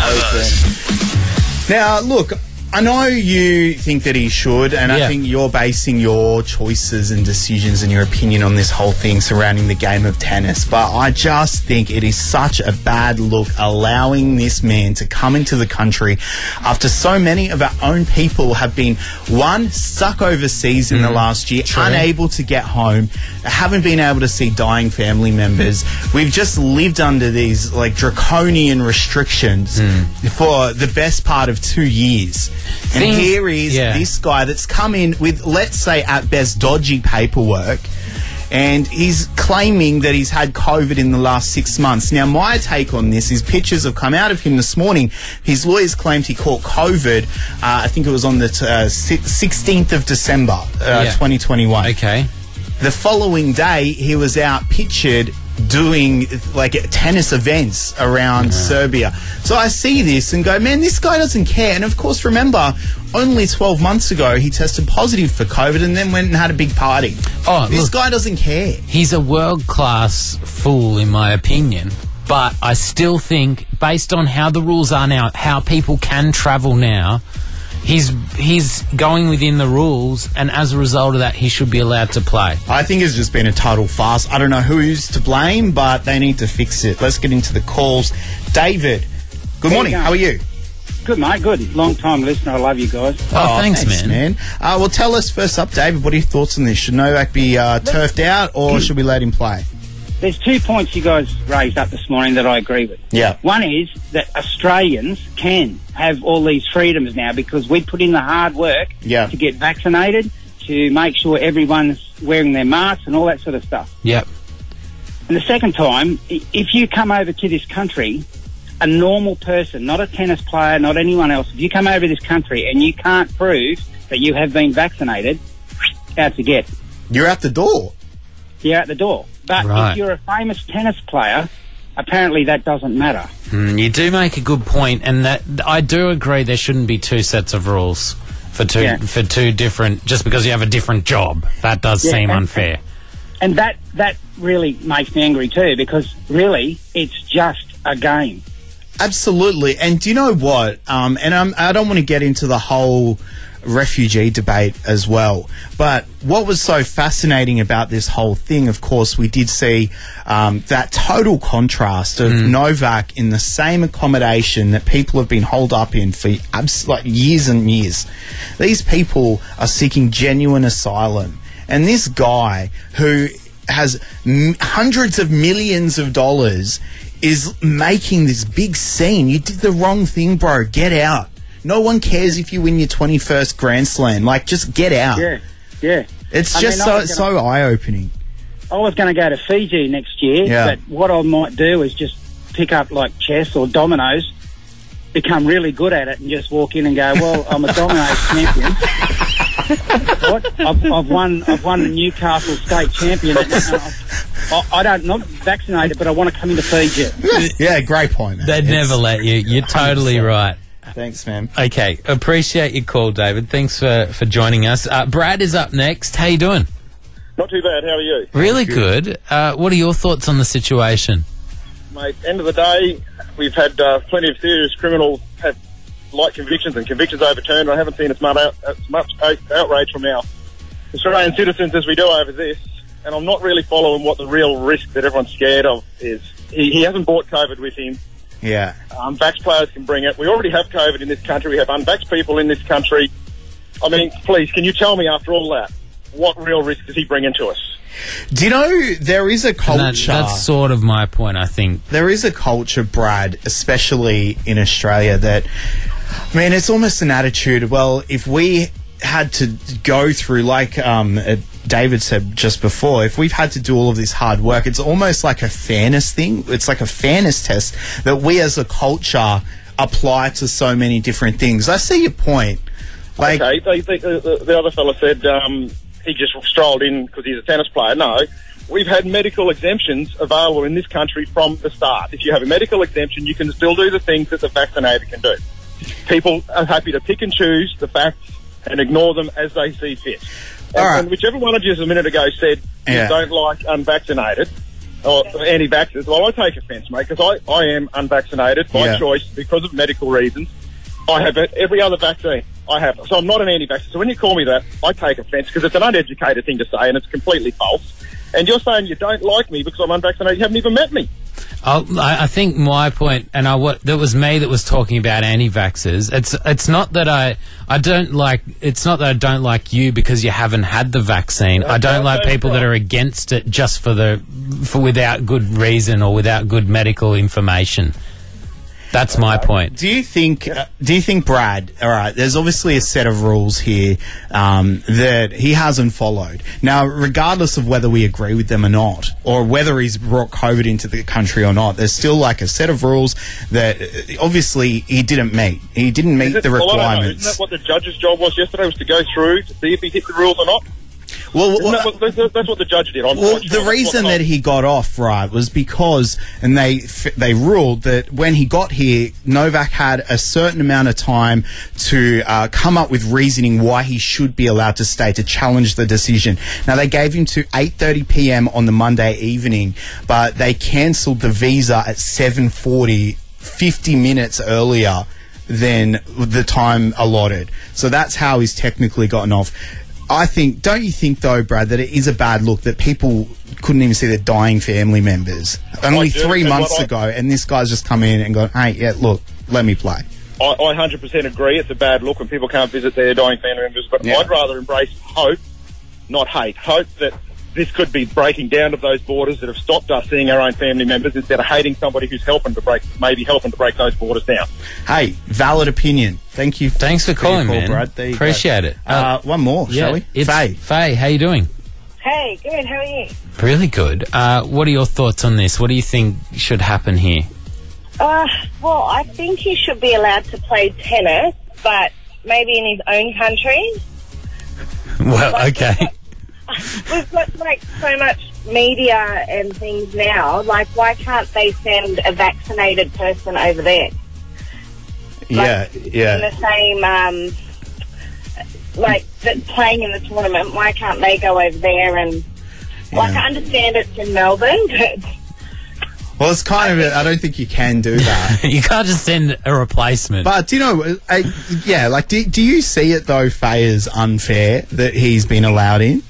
Open? Now, look, I know you think that he should, and Yeah. I think you're basing your choices and decisions and your opinion on this whole thing surrounding the game of tennis, but I just think it is such a bad look allowing this man to come into the country after so many of our own people have been, one, stuck overseas in the last year, True. unable to get home, haven't been able to see dying family members. We've just lived under these, like, draconian restrictions for the best part of two years. And Things- here is yeah. this guy that's come in with, let's say, at best, dodgy paperwork. And he's claiming that he's had COVID in the last six months. Now, my take on this is pictures have come out of him this morning. His lawyers claimed he caught COVID, uh, I think it was on the t- uh, sixteenth of December, uh, Yeah. twenty twenty-one. Okay. The following day, he was out pictured doing like tennis events around Serbia. So I see this and go, man, this guy doesn't care. And of course, remember, only twelve months ago, he tested positive for COVID and then went and had a big party. Oh, this look, guy doesn't care. He's a world-class fool, in my opinion. But I still think, based on how the rules are now, how people can travel now, he's he's going within the rules, and as a result of that, he should be allowed to play. I think it's just been a total farce. I don't know who's to blame, but they need to fix it. Let's get into the calls. David, good morning. How are you? Good, mate. Good. Long time listener. I love you guys. Oh, thanks, man. Uh, well, tell us first up, David, what are your thoughts on this? Should Novak be uh, turfed out or should we let him play? There's two points you guys raised up this morning that I agree with. Yeah. One is that Australians can have all these freedoms now because we put in the hard work Yeah. to get vaccinated, to make sure everyone's wearing their masks and all that sort of stuff. Yep. And the second time, i- if you come over to this country, a normal person, not a tennis player, not anyone else, if you come over this country and you can't prove that you have been vaccinated, out to get. You're out the door. You're out the door. But Right. if you're a famous tennis player, apparently that doesn't matter. Mm, you do make a good point, and that I do agree there shouldn't be two sets of rules for two Yeah. for two different. Just because you have a different job, that does Yeah, seem and- unfair. And that, that really makes me angry too, because really, it's just a game. Absolutely. And do you know what? Um, and I'm, I don't want to get into the whole refugee debate as well. But what was so fascinating about this whole thing, of course, we did see um, that total contrast of Novak in the same accommodation that people have been holed up in for abs- like years and years. These people are seeking genuine asylum. And this guy who has m- hundreds of millions of dollars is making this big scene. You did the wrong thing, bro. Get out. No one cares if you win your twenty-first Grand Slam. Like, just get out. Yeah, yeah. It's I just mean, I so was so gonna- eye-opening. I was going to go to Fiji next year, Yeah. but what I might do is just pick up like chess or dominoes, become really good at it, and just walk in and go, "Well, I'm a dominoes champion. What? I've, I've won. I've won the Newcastle state champion. And, and I, I don't not vaccinated, but I want to come into Fiji." Yeah, great point, man. They'd It's- never let you. You're totally right. Thanks, man. Okay, appreciate your call, David. Thanks for, for joining us. Uh, Brad is up next. How you doing? Not too bad. How are you? Really good. Uh, what are your thoughts on the situation? Mate, end of the day, we've had uh, plenty of serious criminals have light convictions and convictions overturned. I haven't seen as much, out, as much out- outrage from our Australian citizens as we do over this, and I'm not really following what the real risk that everyone's scared of is. He, he hasn't brought COVID with him. Yeah. Um, vax players can bring it. We already have COVID in this country. We have unvaxxed people in this country. I mean, please, can you tell me after all that, what real risk does he bring into us? Do you know there is a And that- culture? that's sort of my point, I think. There is a culture, Brad, especially in Australia, that, I mean, it's almost an attitude, well, if we had to go through, like um, uh, David said just before, if we've had to do all of this hard work, it's almost like a fairness thing. It's like a fairness test that we as a culture apply to so many different things. I see your point. Like, okay, they, they, the, the other fella said um, he just strolled in because he's a tennis player. No, we've had medical exemptions available in this country from the start. If you have a medical exemption, you can still do the things that the vaccinated can do. People are happy to pick and choose the facts and ignore them as they see fit. And, All right. and whichever one of you a minute ago said Yeah. you don't like unvaccinated or anti-vaxxers, well, I take offence, mate, because I, I am unvaccinated by Yeah. choice because of medical reasons. I have every other vaccine. I have. So I'm not an anti-vaxxer. So when you call me that, I take offence because it's an uneducated thing to say and it's completely false. And you're saying you don't like me because I'm unvaccinated. You haven't even met me. I'll, I I think my point, and I what that was me that was talking about anti-vaxxers. It's it's not that I I don't like. It's not that I don't like you because you haven't had the vaccine. I don't like people that are against it just for the for without good reason or without good medical information. That's my point. Do you think? Uh, do you think, Brad? All right. There's obviously a set of rules here um, that he hasn't followed. Now, regardless of whether we agree with them or not, or whether he's brought COVID into the country or not, there's still like a set of rules that uh, obviously he didn't meet. He didn't meet Is the it, well, I don't know. requirements. Isn't that what the judge's job was yesterday? Was to go through to see if he hit the rules or not? Well, Isn't that what, that's, that's what the judge did. I'm Well, quite sure the that's reason what- that he got off, right, was because, and they f- they ruled that when he got here, Novak had a certain amount of time to uh, come up with reasoning why he should be allowed to stay, to challenge the decision. Now, they gave him to eight thirty p.m. on the Monday evening, but they cancelled the visa at seven forty, fifty minutes earlier than the time allotted. So that's how he's technically gotten off. I think, don't you think though, Brad, that it is a bad look that people couldn't even see their dying family members only I do, three and months what I- ago, and this guy's just come in and gone, hey, yeah, look, let me play. I, I one hundred percent agree it's a bad look when people can't visit their dying family members, but Yeah. I'd rather embrace hope, not hate. Hope that this could be breaking down of those borders that have stopped us seeing our own family members instead of hating somebody who's helping to break, maybe helping to break those borders down. Hey, valid opinion. Thank you. Thanks for your calling, call, man. Brad. There you Appreciate go. it. Uh, one more, Yeah, shall we? It's Faye. Faye, how you doing? Hey, good. How are you? Really good. Uh, what are your thoughts on this? What do you think should happen here? Uh, well, I think he should be allowed to play tennis, but maybe in his own country. Well, okay. We've got like so much media and things now. Like, why can't they send a vaccinated person over there? Yeah, In yeah. the same, um, like that playing in the tournament. Why can't they go over there and? Like, I understand it's in Melbourne, but Well, it's kind of, I don't think you can do that. You can't just send a replacement. But do you know, uh, yeah, like, do, do you see it though, Faye, as unfair that he's been allowed in?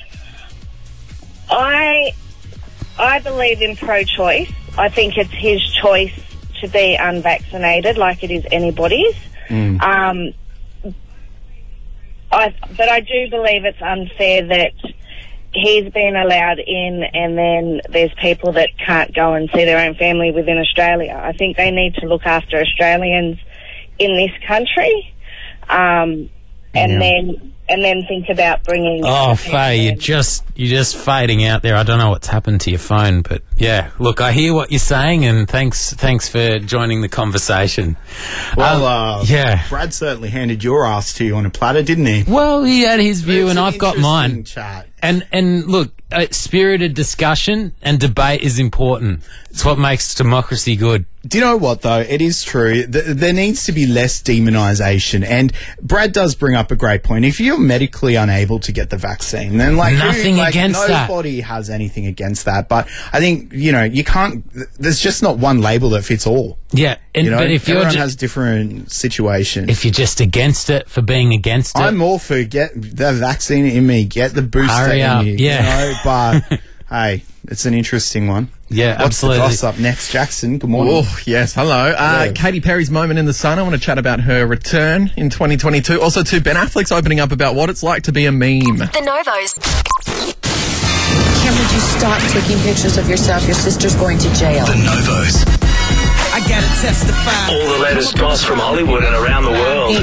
I I believe in pro-choice. I think it's his choice to be unvaccinated, like it is anybody's. Mm. Um, I, but I do believe it's unfair that he's been allowed in and then there's people that can't go and see their own family within Australia. I think they need to look after Australians in this country, um, and Yeah. then and then think about bringing... Oh, Faye, you're just you're just fading out there. I don't know what's happened to your phone, but yeah. Look, I hear what you're saying, and thanks thanks for joining the conversation. Well, Um, uh, yeah. Brad certainly handed your ass to you on a platter, didn't he? Well, he had his view, It's and an I've got interesting mine. Chat. And and look, uh, spirited discussion and debate is important. It's what makes democracy good. Do you know what, though? It is true. Th- there needs to be less demonisation. And Brad does bring up a great point. If you're medically unable to get the vaccine, then, like, who- Nothing like, against that. nobody has anything against that. But I think, you know, you can't... th- There's just not one label that fits all. Yeah, and, You know, but if you're everyone ju- has different situations. if you're just against it for being against it, I'm all for get the vaccine in me, get the booster Hurry in up, you. yeah. You know, but, hey, it's an interesting one. Yeah, What's absolutely. the gossip next, Jackson? Good morning. Oh, yes, hello. Uh, Yeah. Katy Perry's moment in the sun. I want to chat about her return in twenty twenty-two. Also, too, Ben Affleck's opening up about what it's like to be a meme. The Novos. Kim, would you stop taking pictures of yourself? Your sister's going to jail. The Novos. I gotta testify. All the latest goss from Hollywood and around the world.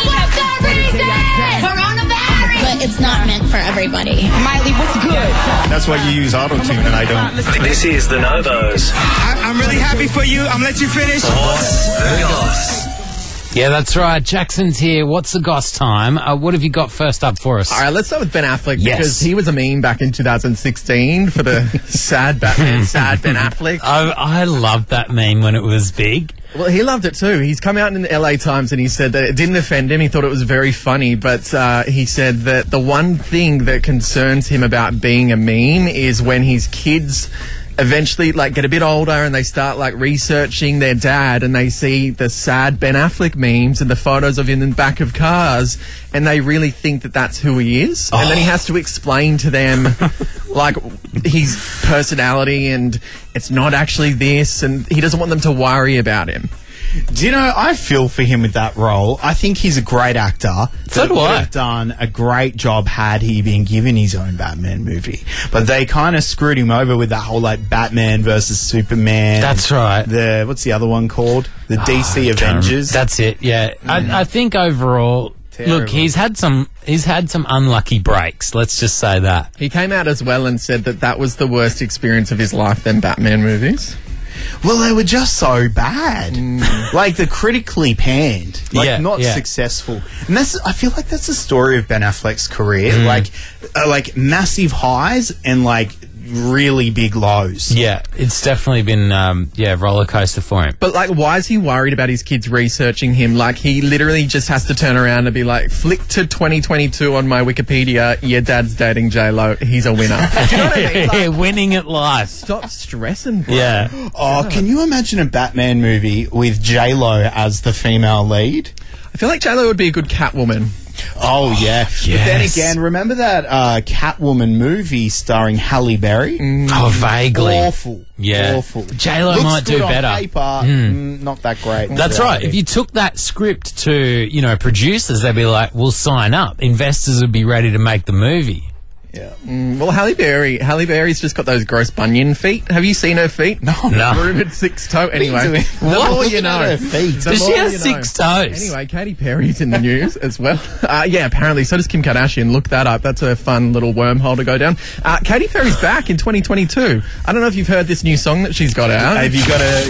But it's not meant for everybody. Miley, what's good? That's why you use auto-tune and I don't. This is The Novos. I, I'm really happy for you. I'm gonna let you finish. What's the goss? Yeah, that's right. Jackson's here. What's the goss time? Uh, what have you got first up for us? All right, let's start with Ben Affleck Yes. because he was a meme back in two thousand sixteen for the sad Batman, sad Ben Affleck. I, I loved that meme when it was big. Well, he loved it too. He's come out in the L A Times and he said that it didn't offend him. He thought it was very funny, but uh, he said that the one thing that concerns him about being a meme is when his kids eventually like get a bit older and they start like researching their dad and they see the sad Ben Affleck memes and the photos of him in the back of cars and they really think that that's who he is. And then he has to explain to them like his personality and it's not actually this, and he doesn't want them to worry about him. Do you know, I feel for him with that role. I think he's a great actor. So that do would I. have done a great job had he been given his own Batman movie. But they kind of screwed him over with that whole, like, Batman versus Superman. That's right. The, what's the other one called? The D C Oh, I can't Avengers. remember. That's it. Yeah, I, I think overall, Terrible. look, he's had some, he's had some unlucky breaks. Let's just say that. He came out as well and said that that was the worst experience of his life than Batman movies. Well, they were just so bad. Like, the critically panned. Like, Yeah, not yeah. successful. And that's, I feel like that's the story of Ben Affleck's career. Mm. Like, uh, like, massive highs and, like, really big lows. Yeah, it's definitely been, um, yeah, roller coaster for him. But, like, why is he worried about his kids researching him? Like, he literally just has to turn around and be like, flick to twenty twenty-two on my Wikipedia, your dad's dating J-Lo, he's a winner. Do you know what I mean? Like, winning at life. Stop stressing, bro. Yeah. Oh, can you imagine a Batman movie with J-Lo as the female lead? I feel like J-Lo would be a good Catwoman. Oh, yeah. But then Yes. again, remember that uh, Catwoman movie starring Halle Berry? Oh, vaguely. Awful. Yeah. Awful. J-Lo Looks might do good on better. paper, Mm. mm, not that great. That's right. If you took that script to, you know, producers, they'd be like, we'll sign up. Investors would be ready to make the movie. Yeah. Mm, well, Halle Berry, Halle Berry's just got those gross bunion feet. Have you seen her feet? No. No. Rumored six toe. Anyway, doing? the What? more you Looking know. at her feet. The Does she more have you know. six toes? Anyway, Katy Perry's in the news as well. Uh, yeah, apparently. So does Kim Kardashian. Look that up. That's a fun little wormhole to go down. Uh, Katy Perry's back in twenty twenty-two. I don't know if you've heard this new song that she's got out. Have you got a...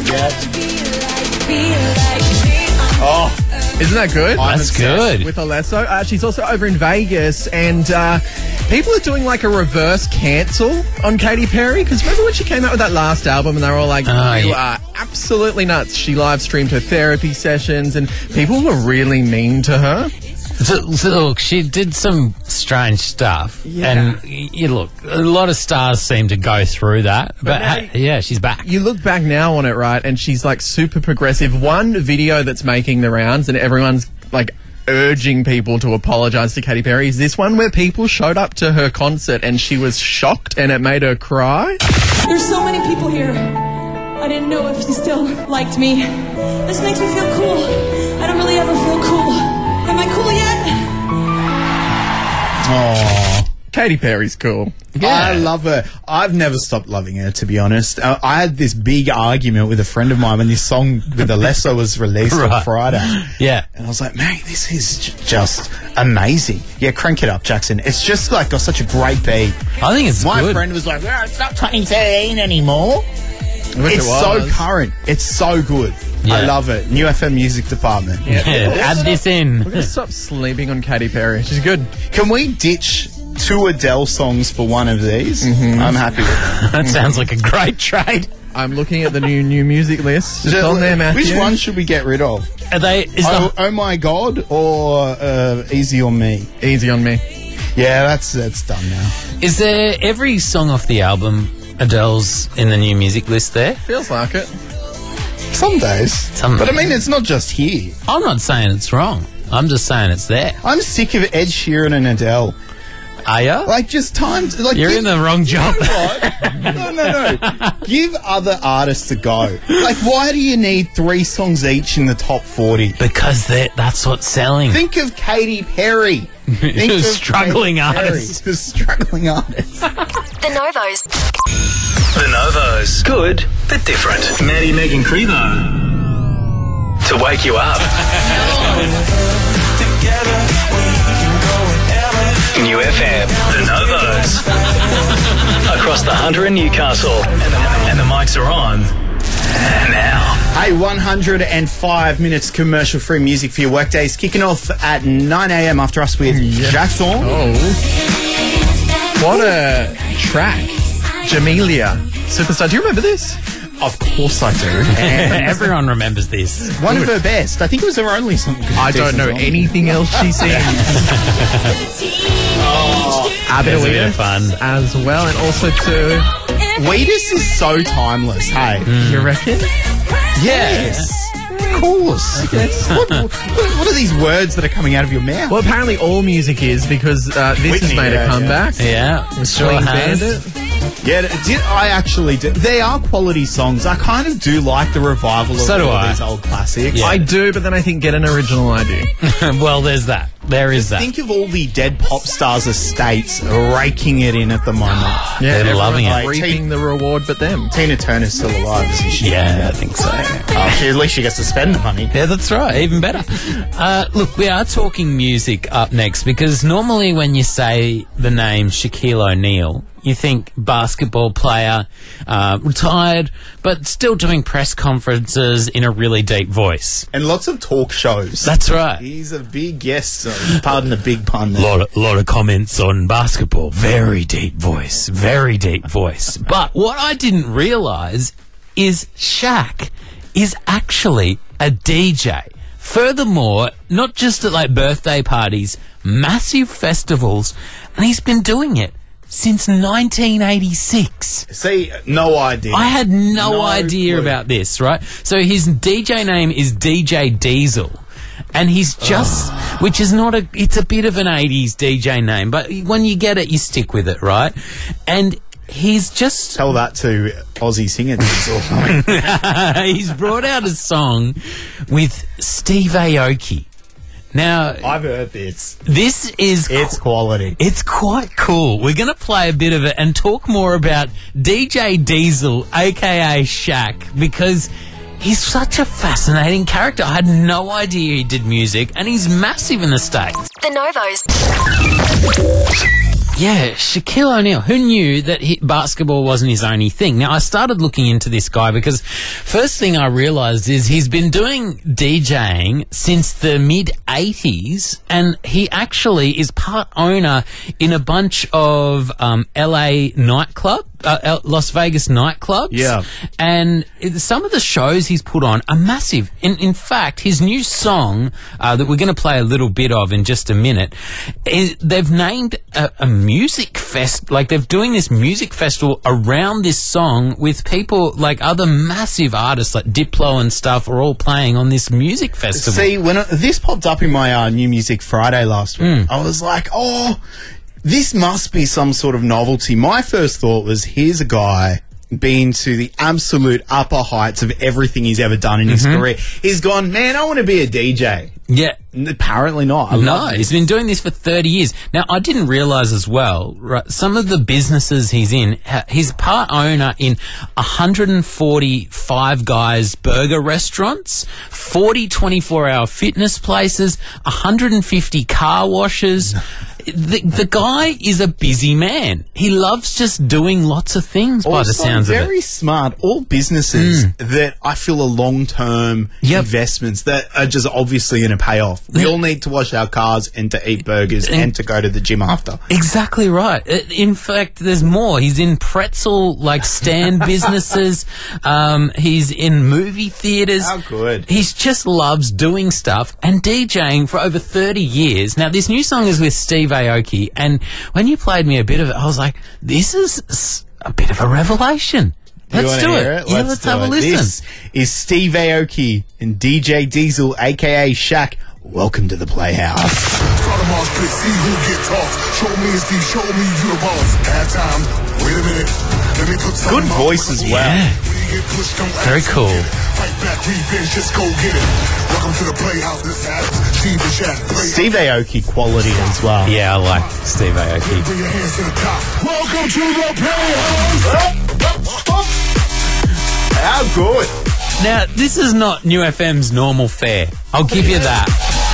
Yeah. Oh, Isn't that good? That's good. With Alesso. Uh, she's also over in Vegas, and uh, people are doing like a reverse cancel on Katy Perry. Because remember when she came out with that last album and they were all like, Oh, you yeah. are absolutely nuts. She live streamed her therapy sessions, and people were really mean to her. So, so look, she did some strange stuff, Yeah. and y- you look, a lot of stars seem to go through that. But, now hey, yeah, she's back. You look back now on it, right, and she's like super progressive. One video that's making the rounds, and everyone's like urging people to apologise to Katy Perry, is this one where people showed up to her concert and she was shocked and it made her cry. There's so many people here. I didn't know if you still liked me. This makes me feel cool. I don't really ever feel cool. Am I cool yet? oh. Katy Perry's cool. I love her. I've never stopped loving her, to be honest. Uh, I had this big argument with a friend of mine when this song with Alesso was released on Right. Friday. Yeah. And I was like, mate, this is j- just amazing. Yeah, crank it up, Jackson. It's just like got such a great beat. I think it's My good. friend was like, well, it's not twenty thirteen anymore. wish It's it so was. current. It's so good. I Yeah. love it. New F M music department. Yeah, add this in. We're going to stop sleeping on Katy Perry. She's good. Can we ditch two Adele songs for one of these? Mm-hmm. I'm happy with that. That sounds like a great trade. I'm looking at the new new music list. It's So, on there, Matthew. Which one should we get rid of? Are they? Is Oh, the, oh my God or uh, Easy on Me? Easy on me. Yeah, that's that's done now. is there every song off the album Adele's in the new music list there? Feels like it. Some days. Some But I mean, it's not just here. I'm not saying it's wrong. I'm just saying it's there. I'm sick of Ed Sheeran and Adele. Are ya? Like, just times. Like, You're give- in the wrong job. No, no, no. Give other artists a go. Like, why do you need three songs each in the top forty? Because that that's what's selling. Think of Katy Perry. Think of Struggling Katy Perry. artist. The struggling artist. The Novos. The Novos. Good, but different. Maddie, Megan Crevo. To wake you up. New F M. The Novos. Across the Hunter and Newcastle. And the, and the mics are on. Now. Hey, one hundred five minutes commercial-free music for your workdays. Kicking off at nine a.m. after us with Jackson. Oh. What a track. Jamelia. Superstar. Do you remember this? Of course I do. And Everyone remembers this. one of her best. I think it was her only song. I don't know anything else she sings. Abby There's a bit of Weedus fun. as well, and also to Weedus is so timeless, hey. you reckon? Yes. Of course. what, what, what are these words that are coming out of your mouth? Well, apparently all music is, because uh, this has Whitney, made yeah, a comeback. Yeah, it sure Clean has. Bandit. Yeah, did, I actually do. They are quality songs. I kind of do like the revival of So do all I. these old classics. I do, but then I think get an original I do. Well, there's that. There is that. Think of all the dead pop stars estates raking it in at the moment. Yeah, They're loving it. Like, Reaping the reward, but them. Tina Turner's still alive, isn't she? Yeah, I think so. Oh, she, at least she gets to spend the money. Yeah, that's right. Even better. Uh, look, we are talking music up next because normally when you say the name Shaquille O'Neal, you think basketball player, uh, retired, but still doing press conferences in a really deep voice. And lots of talk shows. That's right. He's a big guest. uh, Pardon the big pun there. Lot of, lot of comments on basketball. Very deep voice. Very deep voice. But what I didn't realise is Shaq is actually a D J. Furthermore, not just at like birthday parties, massive festivals, and he's been doing it since nineteen eighty-six. See, no idea. I had no, No idea clue. about this, right? So his D J name is D J Diesel. And he's just, which is not a, it's a bit of an eighties D J name, but when you get it, you stick with it, right? And he's just... Tell that to Aussie singer Diesel. he's brought out a song with Steve Aoki. Now, I've heard this. This is... It's quality. It's quite cool. We're going to play a bit of it and talk more about D J Diesel, a k a. Shaq, because he's such a fascinating character. I had no idea he did music, and he's massive in the States. The Novos. Yeah, Shaquille O'Neal. Who knew that he, basketball wasn't his only thing? Now, I started looking into this guy because first thing I realised is he's been doing DJing since the mid eighties, and he actually is part owner in a bunch of um, L A nightclub, uh, Las Vegas nightclubs. Yeah. And it- some of the shows he's put on are massive. In, in fact, his new song uh, that we're going to play a little bit of in just a minute, is, they've named a, a music fest, like they're doing this music festival around this song with people like other massive artists like Diplo and stuff are all playing on this music festival. See, when it, this popped up in my uh, New Music Friday last week, Mm. I was like, oh, this must be some sort of novelty. My first thought was, here's a guy been to the absolute upper heights of everything he's ever done in his Mhm. career. He's gone, man, I want to be a D J. Yeah. Apparently not. I No, love it. he's been doing this for thirty years. Now, I didn't realise as well, right, some of the businesses he's in, ha- he's part owner in one hundred forty Five Guys burger restaurants, forty twenty-four hour fitness places, one hundred fifty car washes. The, the guy is a busy man. He loves just doing lots of things by the Also, sounds of it. very smart. All businesses that I feel are long-term investments that are just obviously going to pay off. We all need to wash our cars and to eat burgers and, And- to go to the gym after. Exactly right. Uh, In fact, there's more. He's in pretzel like stand businesses. Um, he's in movie theaters. How good. He just loves doing stuff and DJing for over thirty years. Now, this new song is with Steve Aoki, and when you played me a bit of it, I was like, "This is s- a bit of a revelation." You Let's wanna do hear it. it? Yeah, let's do have a it. listen. This is Steve Aoki and D J Diesel, a k a. Shaq. Welcome to the Playhouse. Try to march, let's see who get tossed. Show me it's the show me you the boss. Half time, wait a minute. Let me put Good voice as well. Yeah. Very cool. Fight back, revenge, just go get it. Welcome to the Playhouse, this happens. Steve and Shaq, play. Steve Aoki quality as well. Yeah, I like Steve Aoki. Bring your hands to the top. Welcome to the Playhouse. How good. Now, this is not New F M's normal fare. I'll give you that.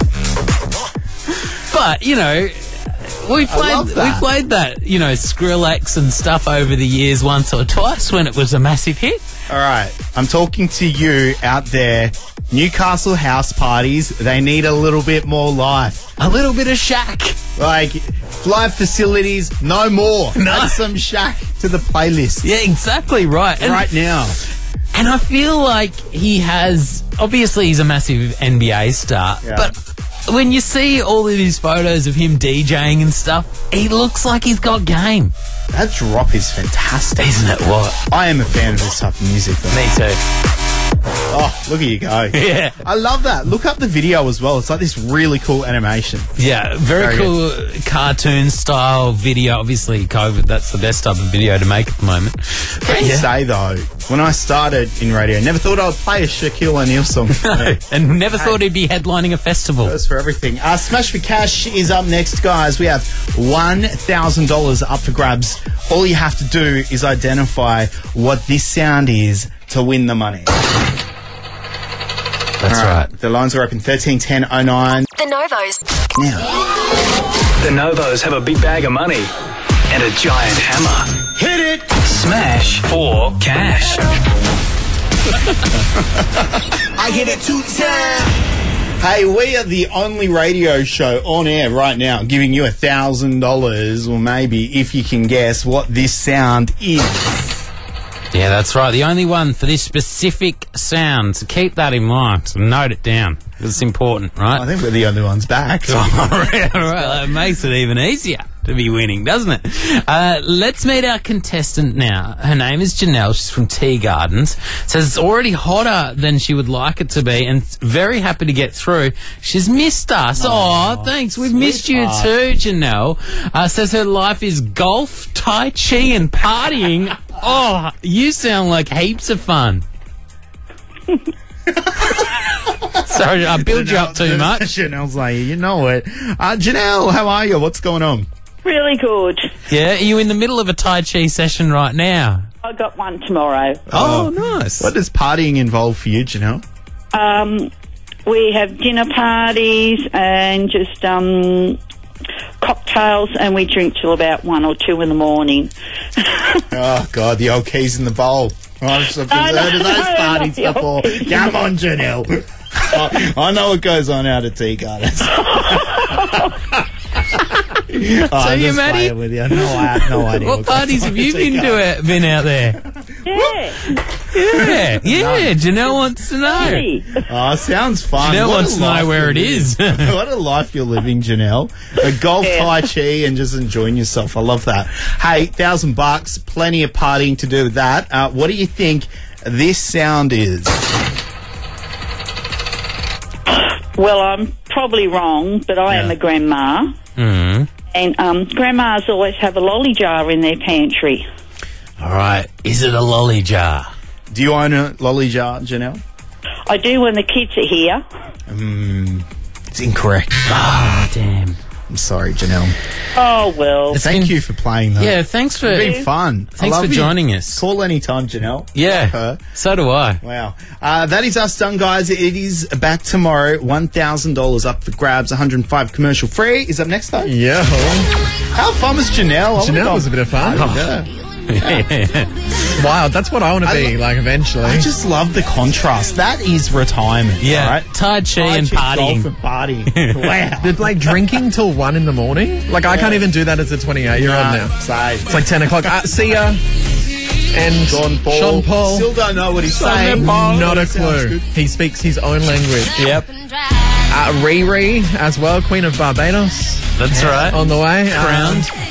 But, you know, we played love we that. played that, you know, Skrillex and stuff over the years once or twice when it was a massive hit. All right, I'm talking to you out there. Newcastle house parties, they need a little bit more life. A little bit of Shaq. Like, live facilities, no more. No. Add some Shaq to the playlist. Yeah, exactly right. And, right now. and I feel like he has, obviously he's a massive N B A star, Yeah. but when you see all of his photos of him DJing and stuff, he looks like he's got game. That drop is fantastic. Isn't it what? I am a fan of this type of music, though. Me too. Oh, Look at you go. Yeah. I love that. Look up the video as well. It's like this really cool animation. Yeah, very, very cool good. Cartoon style video. Obviously, COVID, that's the best type of video to make at the moment. Can you say, though, when I started in radio, never thought I'd play a Shaquille O'Neal song. No, and never hey. thought he'd be headlining a festival. That's for everything. Uh, Smash for Cash is up next, guys. We have one thousand dollars up for grabs. All you have to do is identify what this sound is to win the money. That's right. right. The lines are open thirteen ten oh nine. The Novos. Now. The Novos have a big bag of money and a giant hammer. Hit it! Smash for cash. I hit it two times. Hey, we are the only radio show on air right now giving you a thousand dollars, or maybe, if you can guess, what this sound is. Yeah, that's right. The only one for this specific sound. So keep that in mind. So note it down. It's important, right? I think we're the only ones back. All right, all right. That makes it even easier to be winning, doesn't it? Uh, let's meet our contestant now. Her name is Janelle. She's from Tea Gardens. Says it's already hotter than she would like it to be, and very happy to get through. She's missed us. Oh, oh thanks. We've missed you heart. too, Janelle. Uh, says her life is golf, Tai Chi, and partying. Oh, you sound like heaps of fun. Sorry, I build you up too much. Janelle's like, you know it. Uh, Janelle, how are you? What's going on? Really good. Yeah, are you in the middle of a Tai Chi session right now? I got one tomorrow. Oh, nice. What does partying involve for you, Janelle? Um, we have dinner parties and just um, cocktails, and we drink till about one or two in the morning. Oh, God, the old keys in the bowl. I've heard of those parties before. Come on, Janelle. I, I know what goes on out at Tea Gardens. Oh, so you, Maddie? With you. No, I have no idea. What, what parties have you been to? Been out there? Yeah, yeah, yeah. Janelle wants to know. Oh, sounds fun. Janelle what wants to know where it is. What a life you're living, Janelle. A golf, yeah. Tai Chi, and just enjoying yourself. I love that. Hey, thousand bucks, plenty of partying to do with that. Uh, what do you think this sound is? Well, I'm probably wrong, but I yeah. am a grandma. Mm. And um, grandmas always have a lolly jar in their pantry. All right. Is it a lolly jar? Do you own a lolly jar, Janelle? I do when the kids are here. Mm, it's incorrect. Ah, oh, damn. I'm sorry, Janelle. Oh, well. It's Thank been, you for playing, though. Yeah, thanks for... It's been fun. Thanks for joining you. us. Call anytime, Janelle. Yeah, so do I. Wow. Uh, that is us done, guys. It is back tomorrow. one thousand dollars up for grabs. one hundred five commercial free. Is up next, though? Yeah. How fun was Janelle? Janelle was a bit of fun. Oh, yeah. Wow, that's what I want to be, lo- like, eventually. I just love the contrast. That is retirement, yeah. right? Tai Chi and partying. Golf and partying. Wow. Did, like, drinking till one in the morning? Like, I can't even do that as a twenty-eight-year-old no, now. Same. It's like ten o'clock. Uh, see ya. And Sean Paul. Sean Paul. Still don't know what he's Sean saying. Paul. Not a clue. He speaks his own language. Yep. Uh, Riri as well, Queen of Barbados. That's right. On the way. Crowned. Um,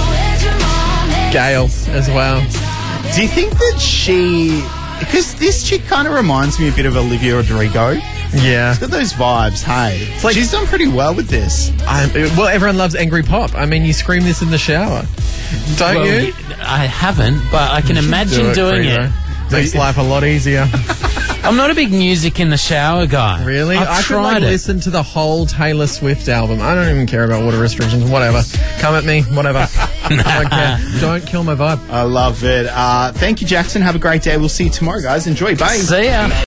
Gail as well. Do you think that she... Because this chick kind of reminds me a bit of Olivia Rodrigo. Yeah. She's got those vibes, hey. It's like, she's done pretty well with this. Um, well, everyone loves angry pop. I mean, you scream this in the shower. Don't well, you? I haven't, but I can you imagine do it, doing Frida. it. Makes life a lot easier. I'm not a big music in the shower guy. Really? I've I tried could like, it. listen to the whole Taylor Swift album. I don't even care about water restrictions. Whatever. Come at me. Whatever. I don't care. Don't kill my vibe. I love it. Uh, thank you, Jackson. Have a great day. We'll see you tomorrow, guys. Enjoy. Bye. See ya.